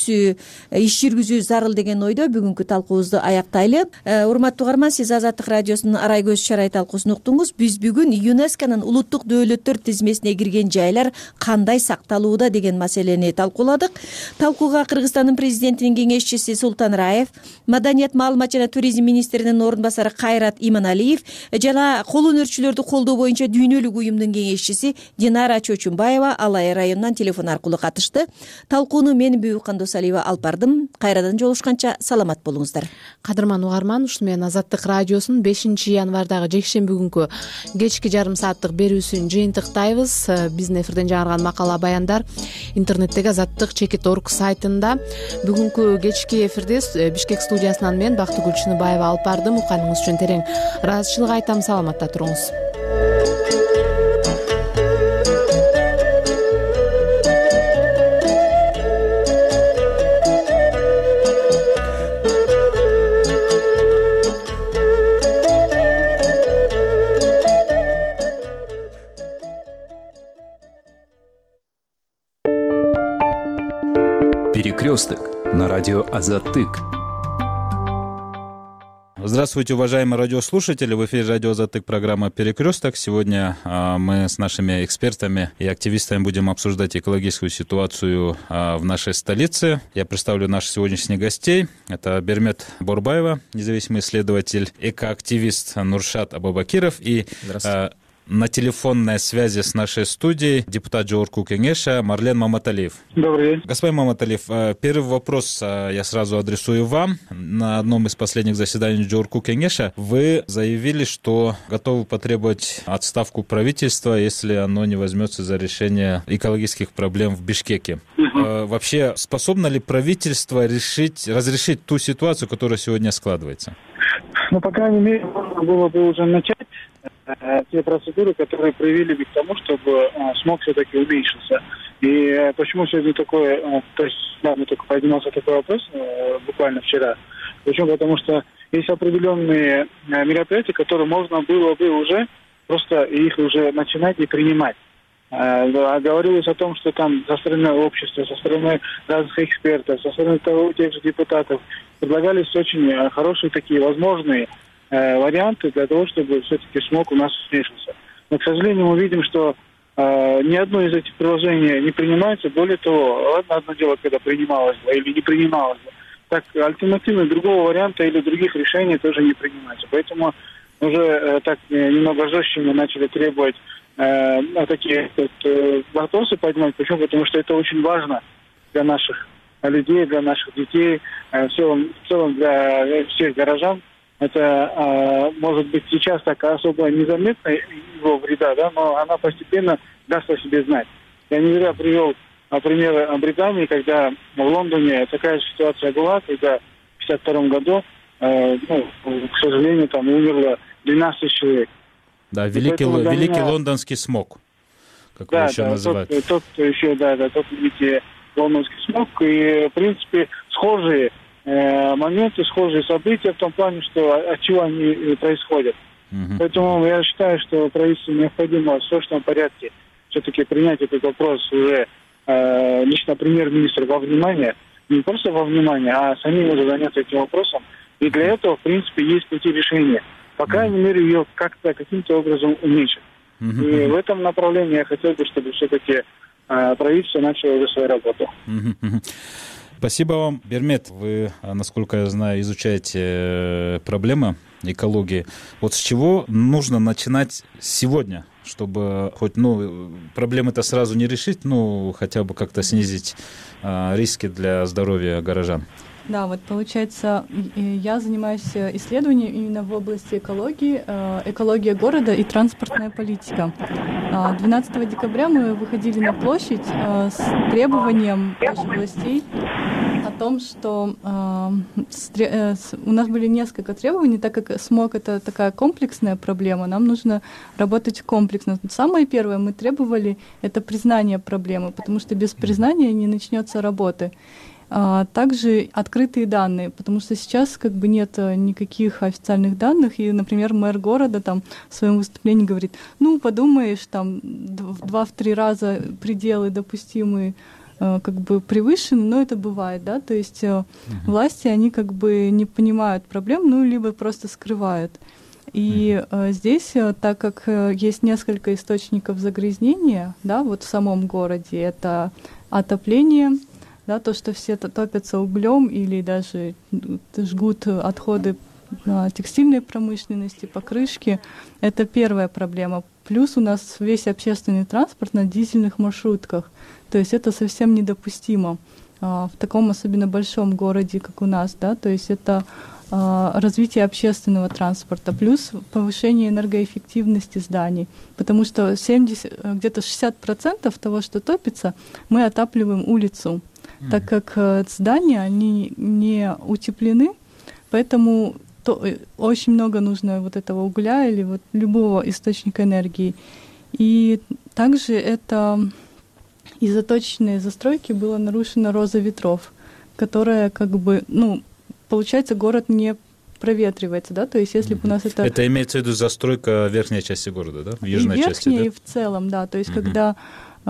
иш жүргүзүү зарыл деген ойдо бүгүнкү талкуубузду аяктайлы. Урматтуу угарман, сиз Азаттык радиосунун Арай көз чарай талкуусун уктуңуз. Биз бүгүн ЮНЕСКонун улуттук дөөлөттөр тизмесине кирген жайлар кандай сакталууда деген маселени талкууладык. Талкууга Кыргызстандын президентинин кеңешчиси Султан Раев, Маданият, маалымат жана туризм министринин орун басары Кайрат Иманалиев жана кол өнөрчүлөрдү колдоо боюнча дүйнөлүк уюмдун кеңешчиси Динара Чочумбаева Алай районунан телефон аркылуу катышты. Талкууну мен Бүбү Кандосалиева алып бардым. Кайрадан жолушканча саламат болуңуздар. Кадырман угарман, ушуну менен Азаттык радиосунун бешинчи январдагы жекшемби күнкү кечки жарым сааттык берүүсүн жыйынтыктайбыз. Биздин эфирден жаңырган макала баяндар интернеттеги Азаттык чекит орг сайтында. Бүгүнкү кечки эфирде Бишкек студиясынан мен Бактыгүл Чыныбаева алып бардым. Укканыңыз үчүн терең ыраазычылык айтам. Саламатта туруңуз. Перекресток на радио Азаттык. Здравствуйте, уважаемые радиослушатели. В эфире радио Азаттык, программа «Перекресток». Сегодня а, мы с нашими экспертами и активистами будем обсуждать экологическую ситуацию а, в нашей столице. Я представлю наших сегодняшних гостей. Это Бермет Борбаева, независимый исследователь, экоактивист Нуршат Абубакиров и а, на телефонной связи с нашей студией депутат Джоорку Кеңеша Марлен Маматалиев. Добрый день. Господин Маматалиев, первый вопрос я сразу адресую вам. На одном из последних заседаний Джоорку Кеңеша вы заявили, что готовы потребовать отставку правительства, если оно не возьмется за решение экологических проблем в Бишкеке. Угу. Вообще, способно ли правительство решить, разрешить ту ситуацию, которая сегодня складывается? Ну, по крайней мере, можно было бы уже начать те процедуры, которые привели бы к тому, чтобы смог все-таки уменьшился. И почему сегодня такое, то есть нами только поднимался такой вопрос буквально вчера. Почему? Потому что есть определенные мероприятия, которые можно было бы уже просто их уже начинать и принимать. Говорилось о том, что там со стороны общества, со стороны разных экспертов, со стороны того, тех же депутатов предлагались очень хорошие такие возможные э, варианты для того, чтобы все-таки смог у нас уменьшился. Но, к сожалению, мы видим, что э, ни одно из этих приложений не принимается. Более того, ладно, одно дело, когда принималось бы или не принималось бы, так альтернативы другого варианта или других решений тоже не принимаются. Поэтому уже э, так э, немного жестче мы начали требовать э, такие э, вопросы поднимать. Почему? Потому что это очень важно для наших людей, для наших детей, э, в целом, в целом для всех горожан. Это э, может быть сейчас так особо незаметно его вреда, да, но она постепенно даст о себе знать. Я не зря привел пример Британии, когда в Лондоне такая же ситуация была, когда в пятьдесят втором году, э, ну, к сожалению, там умерло двенадцать человек. Да, великий, л- великий меня... лондонский смог, как да, его еще да, называют. Тот, тот еще, да, да, тот великий лондонский смог. И, в принципе, схожие э, моменты, схожие события в том плане, что от чего они происходят. Угу. Поэтому я считаю, что правительству необходимо в срочном порядке все-таки принять этот вопрос уже э, лично премьер-министру во внимание, не просто во внимание, а самим уже заняться этим вопросом. И для этого, в принципе, есть пути решения. По крайней мере, ее как-то, каким-то образом уменьшить. Uh-huh. И в этом направлении я хотел бы, чтобы все-таки э, правительство начало уже свою работу. Uh-huh. Спасибо вам, Бермет. Вы, насколько я знаю, изучаете проблемы экологии. Вот с чего нужно начинать сегодня, чтобы хоть, ну, проблемы-то сразу не решить, ну, хотя бы как-то снизить э, риски для здоровья горожан? Да, вот получается, я занимаюсь исследованием именно в области экологии, экология города и транспортная политика. двенадцатого декабря мы выходили на площадь с требованием наших властей о том, что у нас были несколько требований, так как смог — это такая комплексная проблема, нам нужно работать комплексно. Самое первое мы требовали — это признание проблемы, потому что без признания не начнется работы. А также открытые данные, потому что сейчас как бы нет никаких официальных данных, и, например, мэр города там в своем выступлении говорит, ну, подумаешь, там в два-три раза пределы допустимые как бы превышены, но это бывает, да, то есть uh-huh. власти, они как бы не понимают проблем, ну, либо просто скрывают. И uh-huh. здесь, так как есть несколько источников загрязнения, да, вот в самом городе, это отопление, да, то, что все топятся углем или даже жгут отходы текстильной промышленности, покрышки, это первая проблема. Плюс у нас весь общественный транспорт на дизельных маршрутках, то есть это совсем недопустимо в таком особенно большом городе, как у нас, да, то есть это развитие общественного транспорта, плюс повышение энергоэффективности зданий, потому что семьдесят, где-то шестьдесят процентов того, что топится, мы отапливаем улицу, mm-hmm. так как здания, они не утеплены, поэтому то, очень много нужно вот этого угля или вот любого источника энергии. И также это из-за точечной застройки было нарушено роза ветров, которая как бы, ну, получается, город не проветривается, да, то есть если бы у нас это... Это имеется в виду застройка верхней части города, да, в южной и части, верхней, да? И в целом, да, то есть угу. когда э,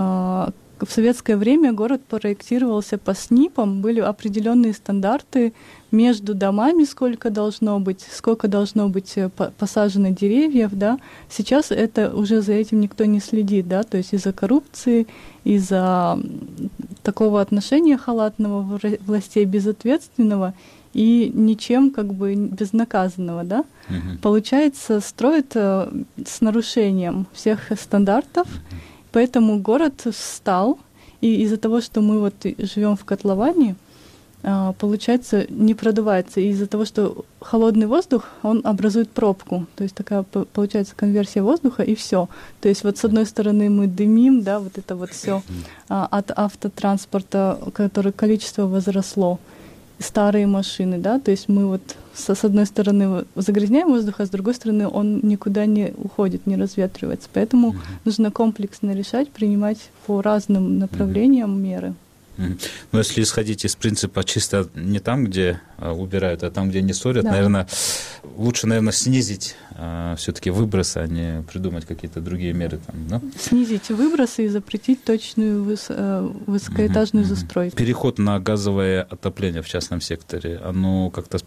в советское время город проектировался по СНИПам, были определенные стандарты между домами, сколько должно быть, сколько должно быть посажено деревьев, да, сейчас это уже за этим никто не следит, да, то есть из-за коррупции, из-за такого отношения халатного властей, безответственного, и ничем как бы безнаказанного, да, uh-huh. получается, строят э, с нарушением всех стандартов, uh-huh. поэтому город встал, и из-за того, что мы вот живем в котловане, э, получается, не продувается, и из-за того, что холодный воздух, он образует пробку, то есть такая получается конверсия воздуха, и все. То есть вот с одной стороны мы дымим, да, вот это вот все uh-huh. от автотранспорта, которое количество возросло, старые машины, да, то есть мы вот с, с одной стороны загрязняем воздух, а с другой стороны он никуда не уходит, не разветривается. Поэтому mm-hmm. нужно комплексно решать, принимать по разным направлениям mm-hmm. меры. Mm-hmm. Но если исходить из принципа чисто не там, где а, убирают, а там, где не ссорят, да. наверное, лучше, наверное, снизить а, все-таки выбросы, а не придумать какие-то другие меры. Там, да? Снизить выбросы и запретить точную выс, высокоэтажную mm-hmm. застройку. Переход на газовое отопление в частном секторе, оно как-то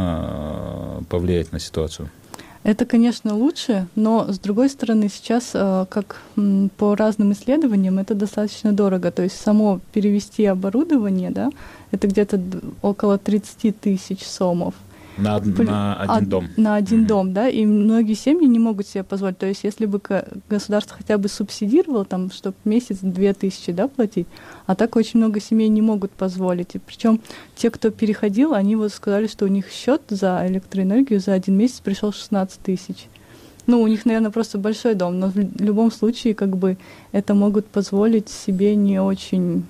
способно повлиять на ситуацию? Это, конечно, лучше, но, с другой стороны, сейчас, как по разным исследованиям, это достаточно дорого. То есть само перевести оборудование, да, это где-то около тридцать тысяч сомов. На, од... на один дом. На один mm-hmm. дом, да, и многие семьи не могут себе позволить. То есть если бы государство хотя бы субсидировало, там, чтобы месяц две тысячи, да, платить, а так очень много семей не могут позволить. И причем те, кто переходил, они вот сказали, что у них счет за электроэнергию за один месяц пришел шестнадцать тысяч. Ну, у них, наверное, просто большой дом, но в любом случае, как бы, это могут позволить себе не очень...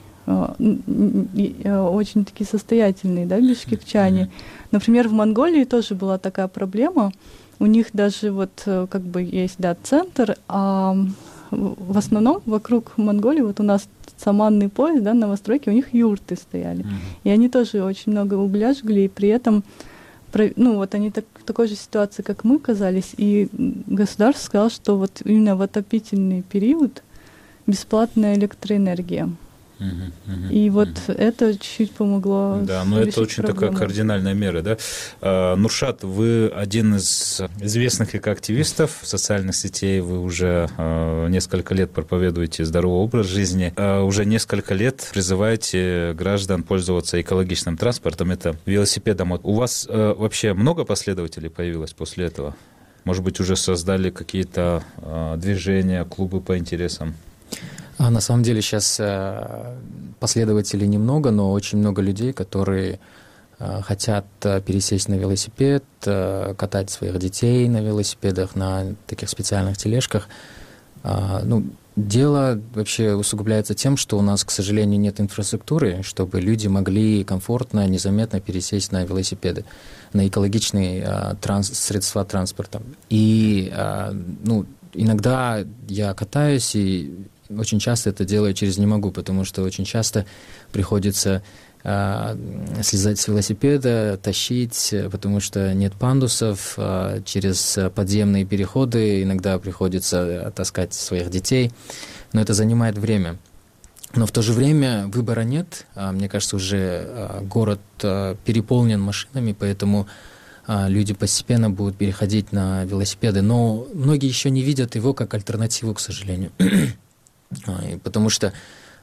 очень такие состоятельные, да, бишкекчане. Например, в Монголии тоже была такая проблема. У них даже вот как бы есть, да, центр, а в основном вокруг Монголии, вот у нас саманный пояс, да, новостройки, у них юрты стояли. Mm-hmm. И они тоже очень много угля жгли, и при этом, ну, вот они так, в такой же ситуации, как мы, оказались, и государство сказало, что вот именно в отопительный период бесплатная электроэнергия. Uh-huh, uh-huh, и вот uh-huh. это чуть помогло. Да, но это очень проблему. Такая кардинальная мера, да. А, Нуршат, вы один из известных экоактивистов социальных сетей, вы уже а, несколько лет проповедуете здоровый образ жизни, а, уже несколько лет призываете граждан пользоваться экологичным транспортом, это велосипедом. У вас а, вообще много последователей появилось после этого? Может быть, уже создали какие-то а, движения, клубы по интересам? А на самом деле сейчас последователей немного, но очень много людей, которые хотят пересесть на велосипед, катать своих детей на велосипедах, на таких специальных тележках. Ну, дело вообще усугубляется тем, что у нас, к сожалению, нет инфраструктуры, чтобы люди могли комфортно, незаметно пересесть на велосипеды, на экологичные транс- средства транспорта. И ну, иногда я катаюсь, и очень часто это делаю через «не могу», потому что очень часто приходится э, слезать с велосипеда, тащить, потому что нет пандусов, э, через подземные переходы иногда приходится таскать своих детей, но это занимает время. Но в то же время выбора нет. Мне кажется, уже город переполнен машинами, поэтому люди постепенно будут переходить на велосипеды. Но многие еще не видят его как альтернативу, к сожалению. Потому что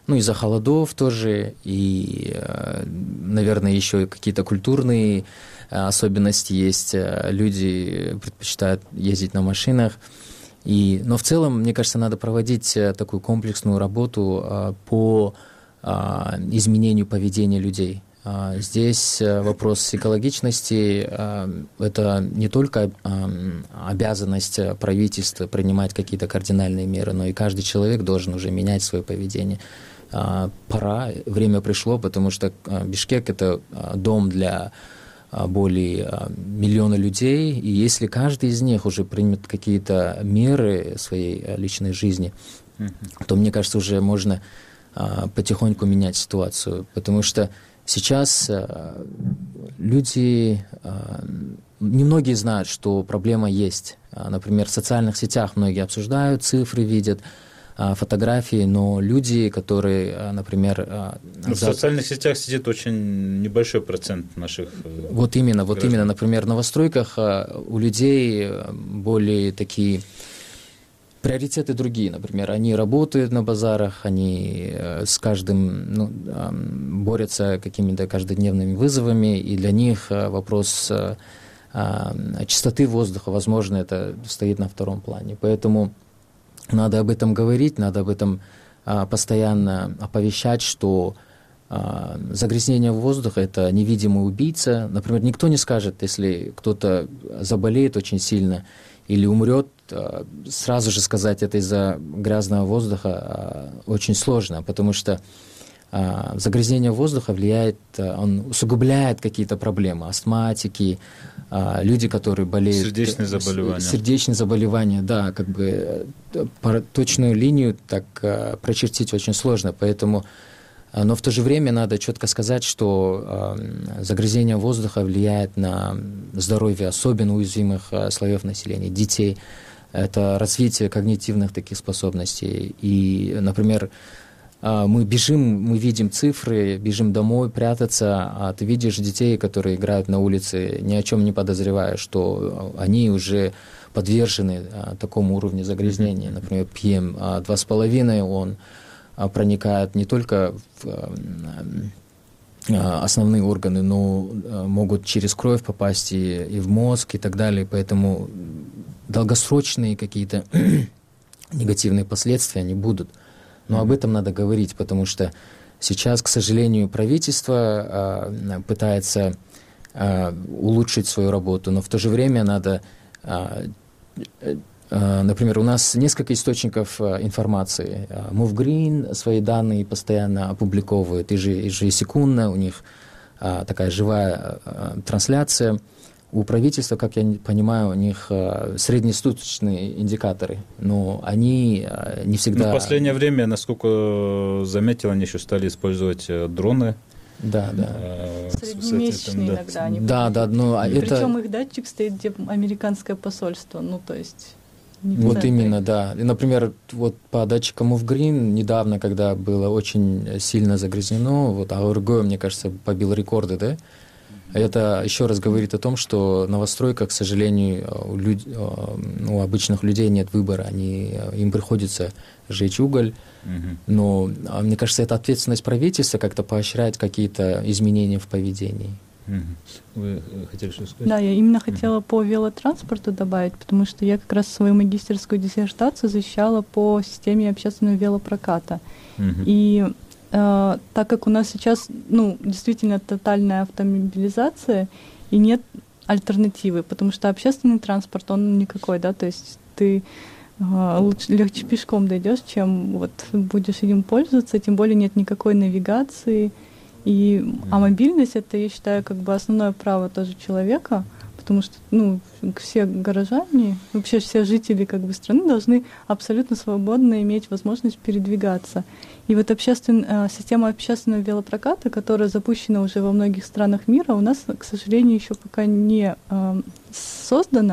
ну, из-за холодов тоже, и, наверное, еще какие-то культурные особенности есть. Люди предпочитают ездить на машинах. И, но в целом, мне кажется, надо проводить такую комплексную работу по изменению поведения людей. Здесь вопрос экологичности – это не только обязанность правительства принимать какие-то кардинальные меры, но и каждый человек должен уже менять свое поведение. Пора, время пришло, потому что Бишкек – это дом для более миллиона людей, и если каждый из них уже примет какие-то меры своей личной жизни, то, мне кажется, уже можно потихоньку менять ситуацию, потому что сейчас люди, немногие знают, что проблема есть. Например, в социальных сетях многие обсуждают, цифры видят, фотографии, но люди, которые, например... Но в за... социальных сетях сидит очень небольшой процент наших Вот именно, граждан. вот именно, например, в новостройках у людей более такие приоритеты другие, например, они работают на базарах, они с каждым, ну, борются какими-то каждодневными вызовами, и для них вопрос чистоты воздуха, возможно, это стоит на втором плане. Поэтому надо об этом говорить, надо об этом а, постоянно оповещать, что а, загрязнение воздуха – это невидимый убийца. Например, никто не скажет, если кто-то заболеет очень сильно или умрет, а, сразу же сказать это из-за грязного воздуха а, очень сложно, потому что а, загрязнение воздуха влияет, а, он усугубляет какие-то проблемы, астматики, а, люди, которые болеют... Сердечные заболевания. Сердечные заболевания, да, как бы точную линию так а, прочертить очень сложно, поэтому... Но в то же время надо четко сказать, что а, загрязнение воздуха влияет на здоровье особенно уязвимых а, слоев населения, детей. Это развитие когнитивных таких способностей. И, например, мы бежим, мы видим цифры, бежим домой прятаться, а ты видишь детей, которые играют на улице, ни о чем не подозревая, что они уже подвержены а, такому уровню загрязнения. Например, пи эм два с половиной, он а, проникает не только в а, основные органы, но а, могут через кровь попасть и, и в мозг и так далее. Поэтому долгосрочные какие-то негативные последствия они будут. Но об этом надо говорить, потому что сейчас, к сожалению, правительство а, пытается а, улучшить свою работу, но в то же время надо, а, а, например, у нас несколько источников а, информации. Move Green свои данные постоянно опубликовывает, ежесекундно, у них а, такая живая а, трансляция. У правительства, как я понимаю, у них э, среднесуточные индикаторы, но они э, не всегда... Но в последнее время, насколько заметил, они еще стали использовать э, дроны. Да, да. Э, Среднемесячные иногда да. они Да, да, но это... Причем их датчик стоит, где американское посольство, ну, то есть... Вот именно, да. И, например, вот по датчикам Move Green недавно, когда было очень сильно загрязнено, вот АОРГ, мне кажется, побил рекорды, да? Это еще раз говорит о том, что новостройка, к сожалению, у, люд... у обычных людей нет выбора. Они... Им приходится сжечь уголь. Mm-hmm. Но, мне кажется, это ответственность правительства как-то поощрять какие-то изменения в поведении. Mm-hmm. Вы хотели что сказать? Да, я именно хотела mm-hmm. по велотранспорту добавить, потому что я как раз свою магистерскую диссертацию защищала по системе общественного велопроката. Mm-hmm. И Uh, так как у нас сейчас, ну, действительно тотальная автомобилизация и нет альтернативы, потому что общественный транспорт, он никакой, да, то есть ты uh, лучше, легче пешком дойдешь, чем вот будешь им пользоваться, тем более нет никакой навигации, и, а мобильность — это, я считаю, как бы основное право тоже человека, потому что, ну, все горожане, вообще все жители как бы страны должны абсолютно свободно иметь возможность передвигаться. И вот обществен... система общественного велопроката, которая запущена уже во многих странах мира, у нас, к сожалению, еще пока не э, создана,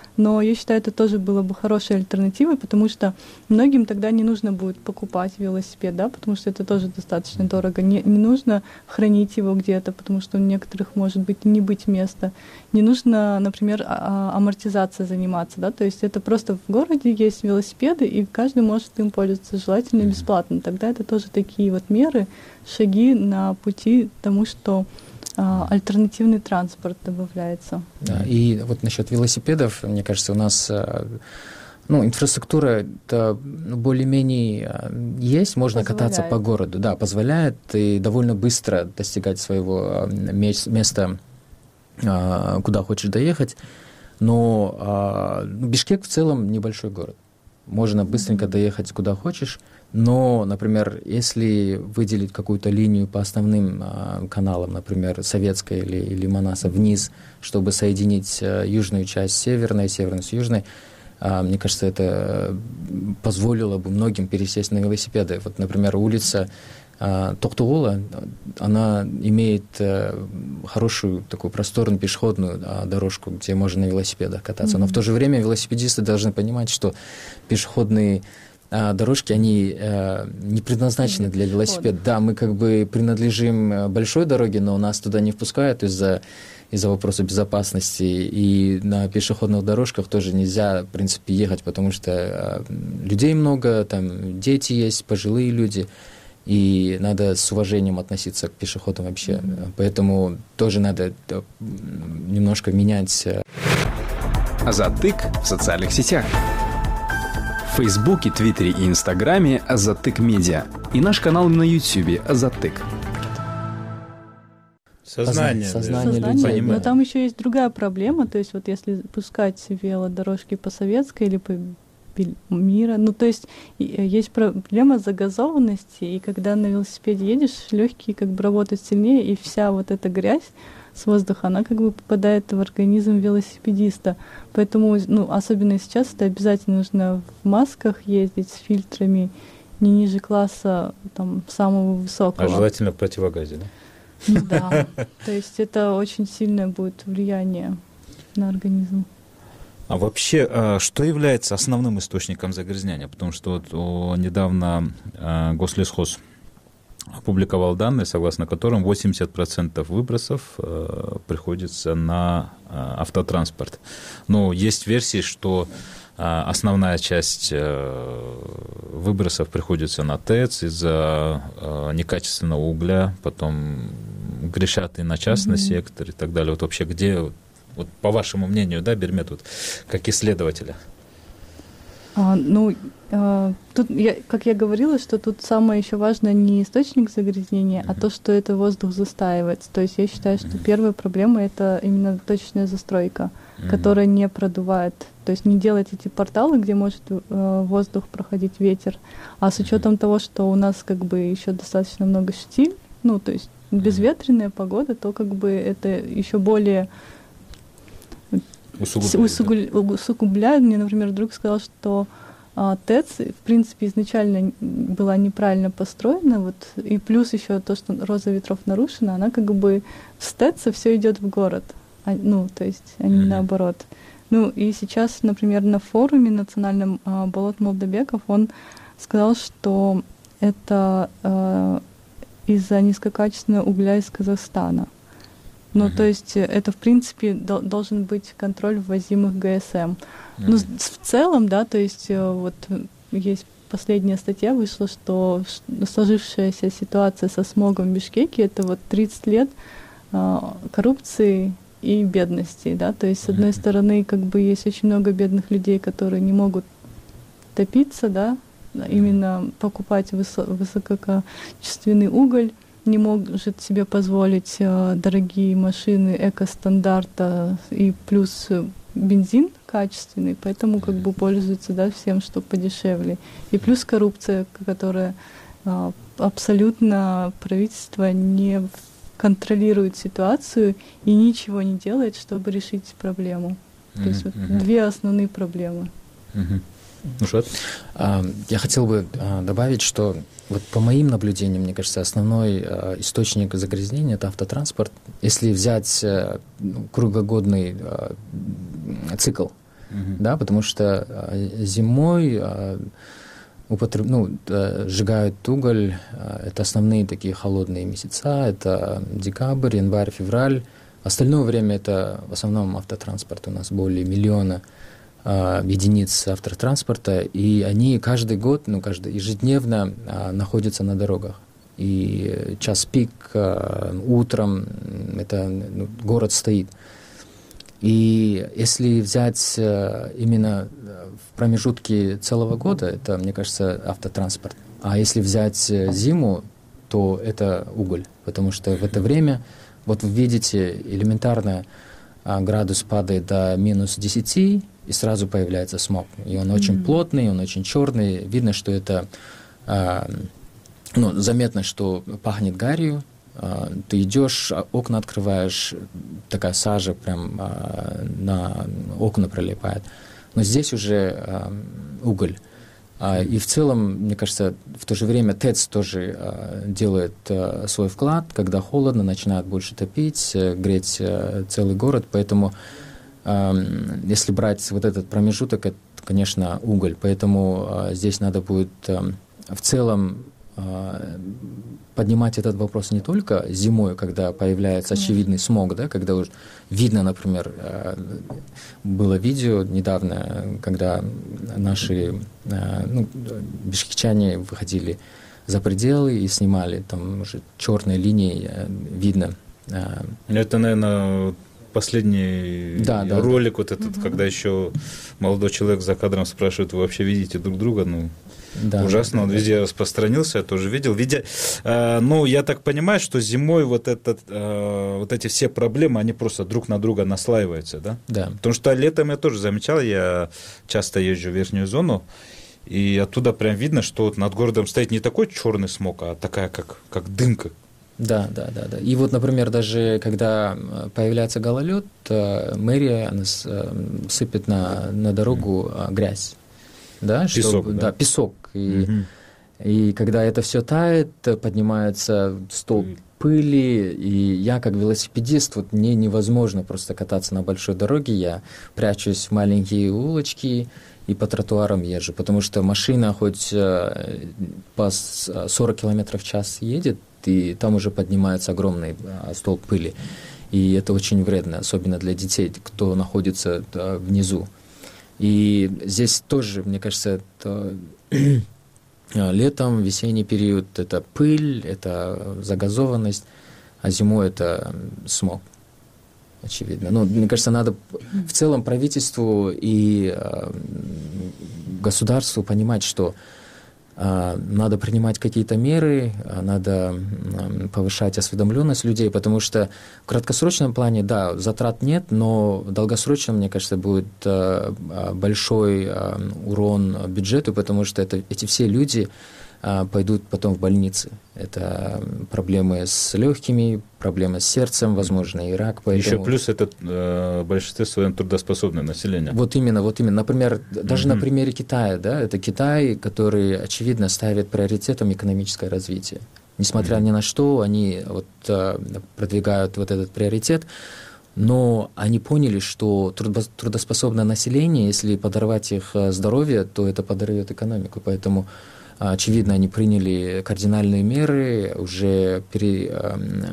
Но я считаю, это тоже было бы хорошей альтернативой, потому что многим тогда не нужно будет покупать велосипед, да, потому что это тоже достаточно дорого. Не, не нужно хранить его где-то, потому что у некоторых может быть не быть места. Не нужно, например, а- амортизацией заниматься, да, то есть это просто в городе есть велосипеды, и каждый может им пользоваться, желательно бесплатно. Тогда это тоже такие вот меры, шаги на пути к тому, что а, альтернативный транспорт добавляется. Да, и вот насчет велосипедов, мне кажется, у нас ну, инфраструктура более-менее есть, можно позволяет. Кататься по городу, да, позволяет и довольно быстро достигать своего места, куда хочешь доехать. Но Бишкек в целом небольшой город. Можно быстренько доехать куда хочешь, но, например, если выделить какую-то линию по основным а, каналам, например, Советская или, или Манаса вниз, чтобы соединить а, южную часть с северной, северную с южной, а, мне кажется, это позволило бы многим пересесть на велосипеды. Вот, например, улица а, Токтуола, она имеет а, хорошую такую просторную пешеходную а, дорожку, где можно на велосипедах кататься. Mm-hmm. Но в то же время велосипедисты должны понимать, что пешеходные а, дорожки, они а, не предназначены для велосипеда. Да, мы как бы принадлежим большой дороге, но нас туда не впускают из-за из-за вопроса безопасности. И на пешеходных дорожках тоже нельзя, в принципе, ехать, потому что а, людей много, там дети есть, пожилые люди. И надо с уважением относиться к пешеходам вообще. Mm-hmm. Поэтому тоже надо немножко менять. Азаттык в социальных сетях. В Фейсбуке, Твиттере и Инстаграме Азаттык Медиа. И наш канал на Ютьюбе Азаттык. Сознание. Сознание, Сознание людей. Но там еще есть другая проблема. То есть вот если пускать велодорожки по Советской или по Мира. Ну, то есть есть проблема загазованности, и когда на велосипеде едешь, легкие как бы работают сильнее, и вся вот эта грязь с воздуха, она как бы попадает в организм велосипедиста. Поэтому, ну, особенно сейчас, это обязательно нужно в масках ездить с фильтрами не ниже класса там, самого высокого. А желательно в противогазе, да? Ну, да. То есть это очень сильное будет влияние на организм. А вообще, что является основным источником загрязнения? Потому что вот о, недавно Гослесхоз опубликовал данные, согласно которым восемьдесят процентов выбросов э, приходится на э, автотранспорт. Но есть версии, что э, основная часть э, выбросов приходится на ТЭЦ из-за э, некачественного угля, потом грешат и на частный mm-hmm. сектор и так далее. Вот вообще где... Вот по вашему мнению, да, Бермет, вот, как исследователя? А, ну, а, тут, я, как я говорила, что тут самое еще важное не источник загрязнения, mm-hmm. а то, что это воздух застаивается. То есть я считаю, что mm-hmm. первая проблема — это именно точечная застройка, mm-hmm. которая не продувает. То есть не делать эти порталы, где может э, воздух проходить, ветер. А с учетом mm-hmm. того, что у нас как бы еще достаточно много штиль, ну, то есть безветренная погода, то как бы это еще более... Усугубляет. Усугубляет. Мне, например, друг сказал, что а, ТЭЦ, в принципе, изначально была неправильно построена, вот, и плюс еще то, что роза ветров нарушена, она как бы с ТЭЦа все идет в город, а, ну, то есть, а не mm-hmm. наоборот. Ну, и сейчас, например, на форуме национальном а, Болот Молдобеков, он сказал, что это а, из-за низкокачественного угля из Казахстана. Ну, uh-huh. то есть это, в принципе, до, должен быть контроль ввозимых ГСМ. Uh-huh. Ну, в целом, да, то есть вот есть последняя статья вышла, что сложившаяся ситуация со смогом в Бишкеке — это вот тридцать лет а, коррупции и бедности, да, то есть с одной uh-huh. стороны, как бы есть очень много бедных людей, которые не могут топиться, да, именно покупать высо- высококачественный уголь, не может себе позволить э, дорогие машины эко-стандарта и плюс бензин качественный, поэтому как бы пользуются, да, всем, что подешевле. И плюс коррупция, которая э, абсолютно правительство не контролирует ситуацию и ничего не делает, чтобы решить проблему. Mm-hmm. То есть вот mm-hmm. две основные проблемы. Mm-hmm. Ну, что? Я хотел бы добавить, что вот по моим наблюдениям, мне кажется, основной источник загрязнения — это автотранспорт. Если взять круглогодный цикл, Mm-hmm. Да, потому что зимой употреб... ну, сжигают уголь. Это основные такие холодные месяца. Это декабрь, январь, февраль. Остальное время это в основном автотранспорт. У нас более миллиона а, единиц автотранспорта, и они каждый год, ну, каждый, ежедневно а, находятся на дорогах. И час пик, а, утром, это, ну, город стоит. И если взять а, именно в промежутке целого года, это, мне кажется, автотранспорт. А если взять зиму, то это уголь, потому что в это время, вот вы видите, элементарно а, градус падает до минус десяти, и сразу появляется смог. И он mm-hmm. очень плотный, он очень черный. Видно, что это, а, ну, заметно, что пахнет гарью. А, ты идешь, окна открываешь, такая сажа прям а, на окна прилипает. Но здесь уже а, уголь. А, и в целом, мне кажется, в то же время ТЭЦ тоже а, делает а, свой вклад. Когда холодно, начинает больше топить, а, греть а, целый город. Поэтому, а, если брать вот этот промежуток, это, конечно, уголь. Поэтому а, здесь надо будет а, в целом а, поднимать этот вопрос не только зимой, когда появляется очевидный смог, да, когда уже видно, например, было видео недавно, когда наши, ну, бишкекчане выходили за пределы и снимали, там уже черной линией видно. Это, наверное, последний да, да, ролик, да. вот этот, угу. когда еще молодой человек за кадром спрашивает, вы вообще видите друг друга, ну... Да, ужасно, он да, везде да. распространился, я тоже видел. Видя, э, ну, я так понимаю, что зимой вот, этот, э, вот эти все проблемы, они просто друг на друга наслаиваются, да? Да. Потому что летом я тоже замечал, я часто езжу в верхнюю зону, и оттуда прям видно, что вот над городом стоит не такой черный смог, а такая, как, как дымка. Да, да, да, да. И вот, например, даже когда появляется гололед, мэрия она сыпет на, на дорогу грязь. Да, песок, чтобы, да? да, песок. И, угу. и когда это все тает, поднимается столб пыли, и я как велосипедист, вот мне невозможно просто кататься на большой дороге, я прячусь в маленькие улочки и по тротуарам езжу, потому что машина хоть по сорок километров в час едет, и там уже поднимается огромный столб пыли, и это очень вредно, особенно для детей, кто находится внизу. И здесь тоже, мне кажется, это летом, весенний период – это пыль, это загазованность, а зимой это смог, очевидно. Ну, мне кажется, надо в целом правительству и государству понимать, что надо принимать какие-то меры, надо повышать осведомленность людей, потому что в краткосрочном плане, да, затрат нет, но в долгосрочном, мне кажется, будет большой урон бюджету, потому что это, эти все люди пойдут потом в больницы. Это проблемы с легкими, проблемы с сердцем, возможно, и рак. Поэтому... Еще плюс это э, в большинстве своем трудоспособное население. Вот именно, вот именно. Например, даже mm-hmm. на примере Китая, да, это Китай, который, очевидно, ставит приоритетом экономическое развитие. Несмотря mm-hmm. ни на что, они вот, продвигают вот этот приоритет, но они поняли, что трудоспособное население, если подорвать их здоровье, то это подорвет экономику. Поэтому очевидно, они приняли кардинальные меры, уже пере, э,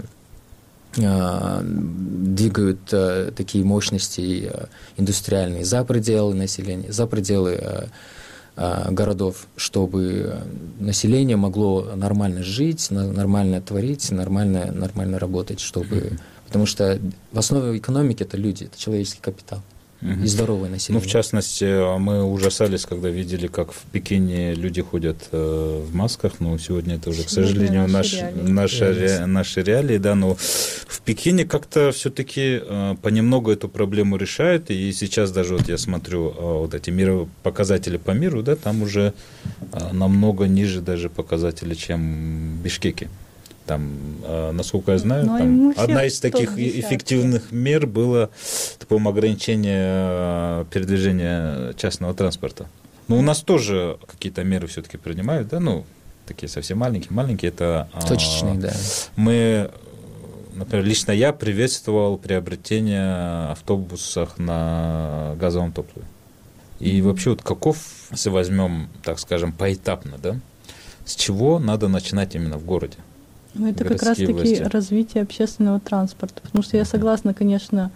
э, двигают э, такие мощности э, индустриальные за пределы населения, за пределы э, э, городов, чтобы население могло нормально жить, нормально творить, нормально, нормально работать, чтобы... Потому что в основе экономики это люди, это человеческий капитал. И здоровое население. Ну, в частности, мы ужасались, когда видели, как в Пекине люди ходят э, в масках. Ну, сегодня это уже, к сожалению, наши, наши, ре, наши реалии. Да, но в Пекине как-то все-таки э, понемногу эту проблему решают. И сейчас даже вот я смотрю э, вот эти мировые показатели по миру, да, там уже э, намного ниже даже показатели, чем в Бишкеке. Там, насколько я знаю, там одна из таких эффективных мер была, по-моему, ограничение передвижения частного транспорта. Но у нас тоже какие-то меры все-таки принимают, да, ну, такие совсем маленькие, маленькие. Это точечные, да. Мы, например, лично я приветствовал приобретение автобусов на газовом топливе. И вообще вот каков, если возьмем, так скажем, поэтапно, да, с чего надо начинать именно в городе? Ну, это как раз-таки развитие общественного транспорта, потому что я согласна, конечно,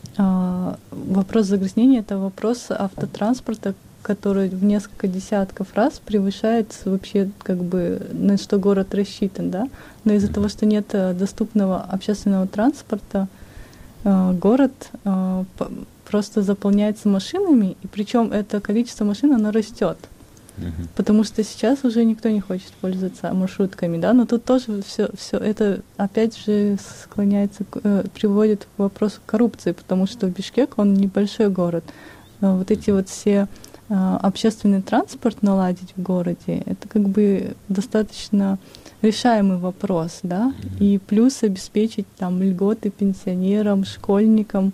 вопрос загрязнения — это вопрос автотранспорта, который в несколько десятков раз превышает вообще, как бы, на что город рассчитан, да. Но из-за того, что нет доступного общественного транспорта, город просто заполняется машинами, и причем это количество машин, оно растет. Uh-huh. Потому что сейчас уже никто не хочет пользоваться маршрутками, да, но тут тоже все, все это опять же склоняется, э, приводит к вопросу коррупции, потому что Бишкек, он небольшой город. Но вот эти вот все э, общественный транспорт наладить в городе, это как бы достаточно решаемый вопрос, да, uh-huh. и плюс обеспечить там льготы пенсионерам, школьникам.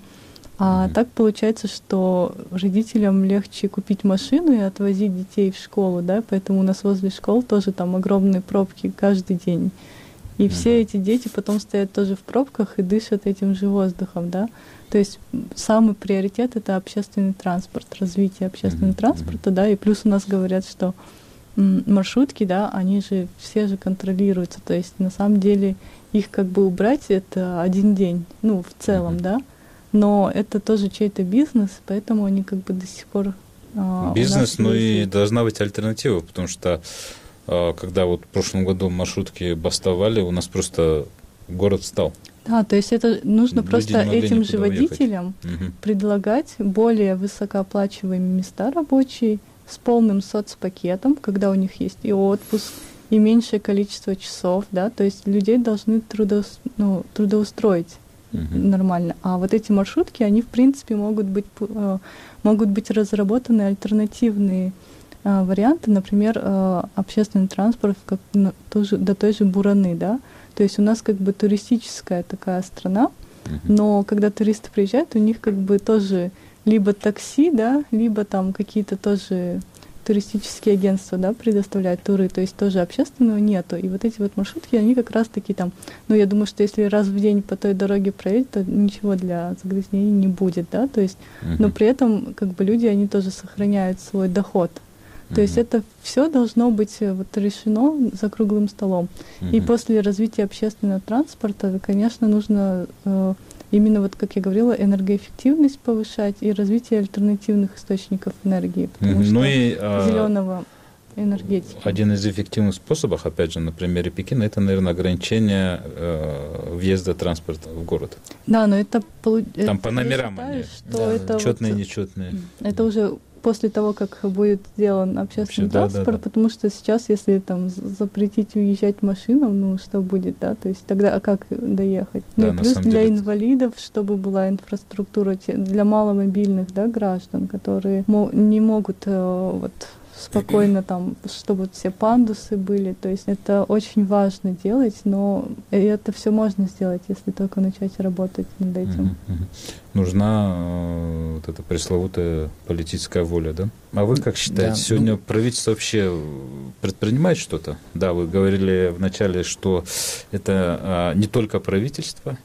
А так получается, что родителям легче купить машину и отвозить детей в школу, да, поэтому у нас возле школ тоже там огромные пробки каждый день. И mm-hmm. все эти дети потом стоят тоже в пробках и дышат этим же воздухом, да. То есть самый приоритет — это общественный транспорт, развитие общественного mm-hmm. транспорта, да, и плюс у нас говорят, что м, маршрутки, да, они же все же контролируются, то есть на самом деле их как бы убрать — это один день, ну, в целом, mm-hmm. да. Но это тоже чей-то бизнес, поэтому они как бы до сих пор... А, бизнес, но и должна быть альтернатива, потому что а, когда вот в прошлом году маршрутки бастовали, у нас просто город встал. Да, то есть это нужно Люди просто этим же водителям угу. предлагать более высокооплачиваемые места рабочие с полным соцпакетом, когда у них есть и отпуск, и меньшее количество часов, да, то есть людей должны трудоус... ну, трудоустроить. Uh-huh. Нормально. А вот эти маршрутки, они, в принципе, могут быть, могут быть разработаны альтернативные а, варианты, например, а, общественный транспорт как, на, тоже, до той же Бураны, да. То есть у нас как бы туристическая такая страна, uh-huh. но когда туристы приезжают, у них как бы тоже либо такси, да, либо там какие-то тоже туристические агентства, да, предоставляют туры, то есть тоже общественного нету. И вот эти вот маршрутки, они как раз-таки там, ну, я думаю, что если раз в день по той дороге проедет, то ничего для загрязнений не будет, да, то есть, uh-huh. но при этом, как бы, люди, они тоже сохраняют свой доход. Uh-huh. То есть это все должно быть вот решено за круглым столом. Uh-huh. И после развития общественного транспорта, конечно, нужно э, именно, вот как я говорила, энергоэффективность повышать и развитие альтернативных источников энергии, потому mm-hmm. что ну и, зеленого энергетики. Один из эффективных способов, опять же, на примере Пекина, это, наверное, ограничение э, въезда транспорта в город. Да, но это... Там это, по номерам считаю, они, что да, это четные, вот, нечетные. Это уже после того, как будет сделан общественный Вообще, транспорт, да, да, да. потому что сейчас, если там запретить уезжать машинам, ну что будет, да, то есть тогда а как доехать? Да, ну и плюс для деле... инвалидов, чтобы была инфраструктура для маломобильных, да, граждан, которые не могут вот спокойно там, чтобы все пандусы были, то есть это очень важно делать, но это все можно сделать, если только начать работать над этим. Нужна э, вот эта пресловутая политическая воля, да? А вы как считаете, да, сегодня ну... правительство вообще предпринимает что-то? Да, вы говорили вначале, что это э, не только правительство,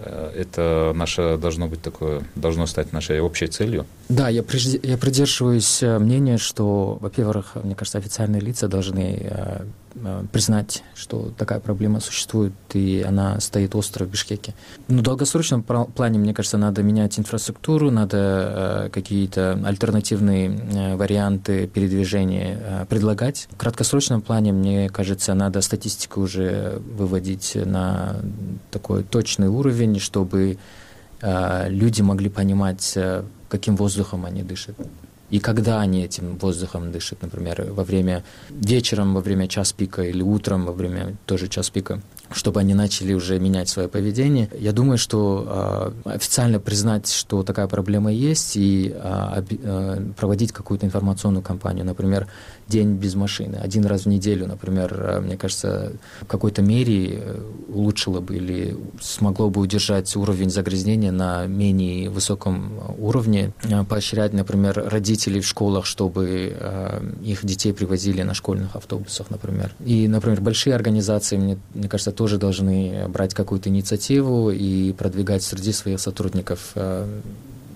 это наше должно быть такое, должно стать нашей общей целью. Да, я, приж... я придерживаюсь мнения, что, во-первых, мне кажется, официальные лица должны э, признать, что такая проблема существует, и она стоит остро в Бишкеке. Но в долгосрочном плане, мне кажется, надо менять инфраструктуру, надо э, какие-то альтернативные э, варианты передвижения э, предлагать. В краткосрочном плане, мне кажется, надо статистику уже выводить на такой точный уровень, чтобы э, люди могли понимать, э, каким воздухом они дышат. И когда они этим воздухом дышат, например, во время вечером, во время час пика или утром во время тоже час пика, чтобы они начали уже менять свое поведение. Я думаю, что э, официально признать, что такая проблема есть, и э, э, проводить какую-то информационную кампанию, например, день без машины, один раз в неделю, например, э, мне кажется, в какой-то мере улучшило бы или смогло бы удержать уровень загрязнения на менее высоком уровне, э, поощрять, например, родителей в школах, чтобы э, их детей привозили на школьных автобусах, например. И, например, большие организации, мне, мне кажется, тоже должны брать какую-то инициативу и продвигать среди своих сотрудников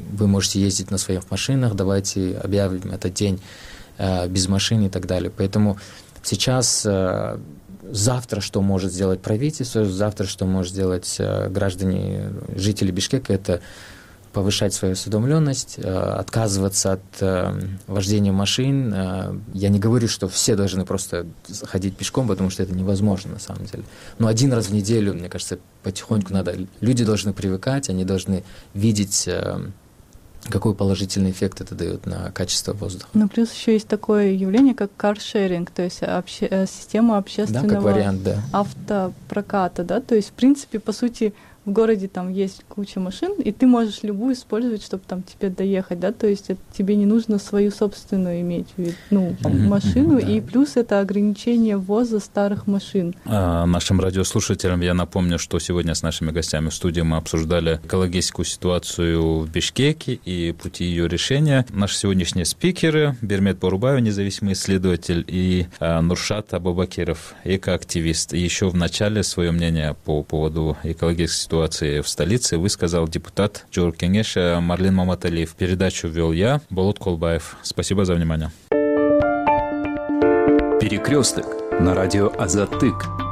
вы можете ездить на своих машинах, давайте объявим этот день без машин и так далее. Поэтому сейчас, завтра, что может сделать правительство, завтра, что может сделать граждане, жители Бишкека, это повышать свою осведомленность, отказываться от вождения машин. Я не говорю, что все должны просто ходить пешком, потому что это невозможно на самом деле. Но один раз в неделю, мне кажется, потихоньку надо. Люди должны привыкать, они должны видеть, какой положительный эффект это дает на качество воздуха. Ну, плюс еще есть такое явление, как каршеринг, то есть обще... система общественного да, как вариант, да. автопроката, да, то есть, в принципе, по сути, в городе там есть куча машин, и ты можешь любую использовать, чтобы там тебе доехать, да, то есть это, тебе не нужно свою собственную иметь, ну, машину, mm-hmm, и да. Плюс это ограничение ввоза старых машин. А, нашим радиослушателям я напомню, что сегодня с нашими гостями в студии мы обсуждали экологическую ситуацию в Бишкеке и пути ее решения. Наши сегодняшние спикеры: Бермет Борубаев, независимый исследователь, и а, Нуршат Абубакиров, экоактивист. И еще в начале свое мнение по поводу экологической ситуации в столице высказал депутат Джоркенеша Марлен Маматалиев. Передачу вел я, Болот Колбаев. Спасибо за внимание. Перекресток на радио Азаттык.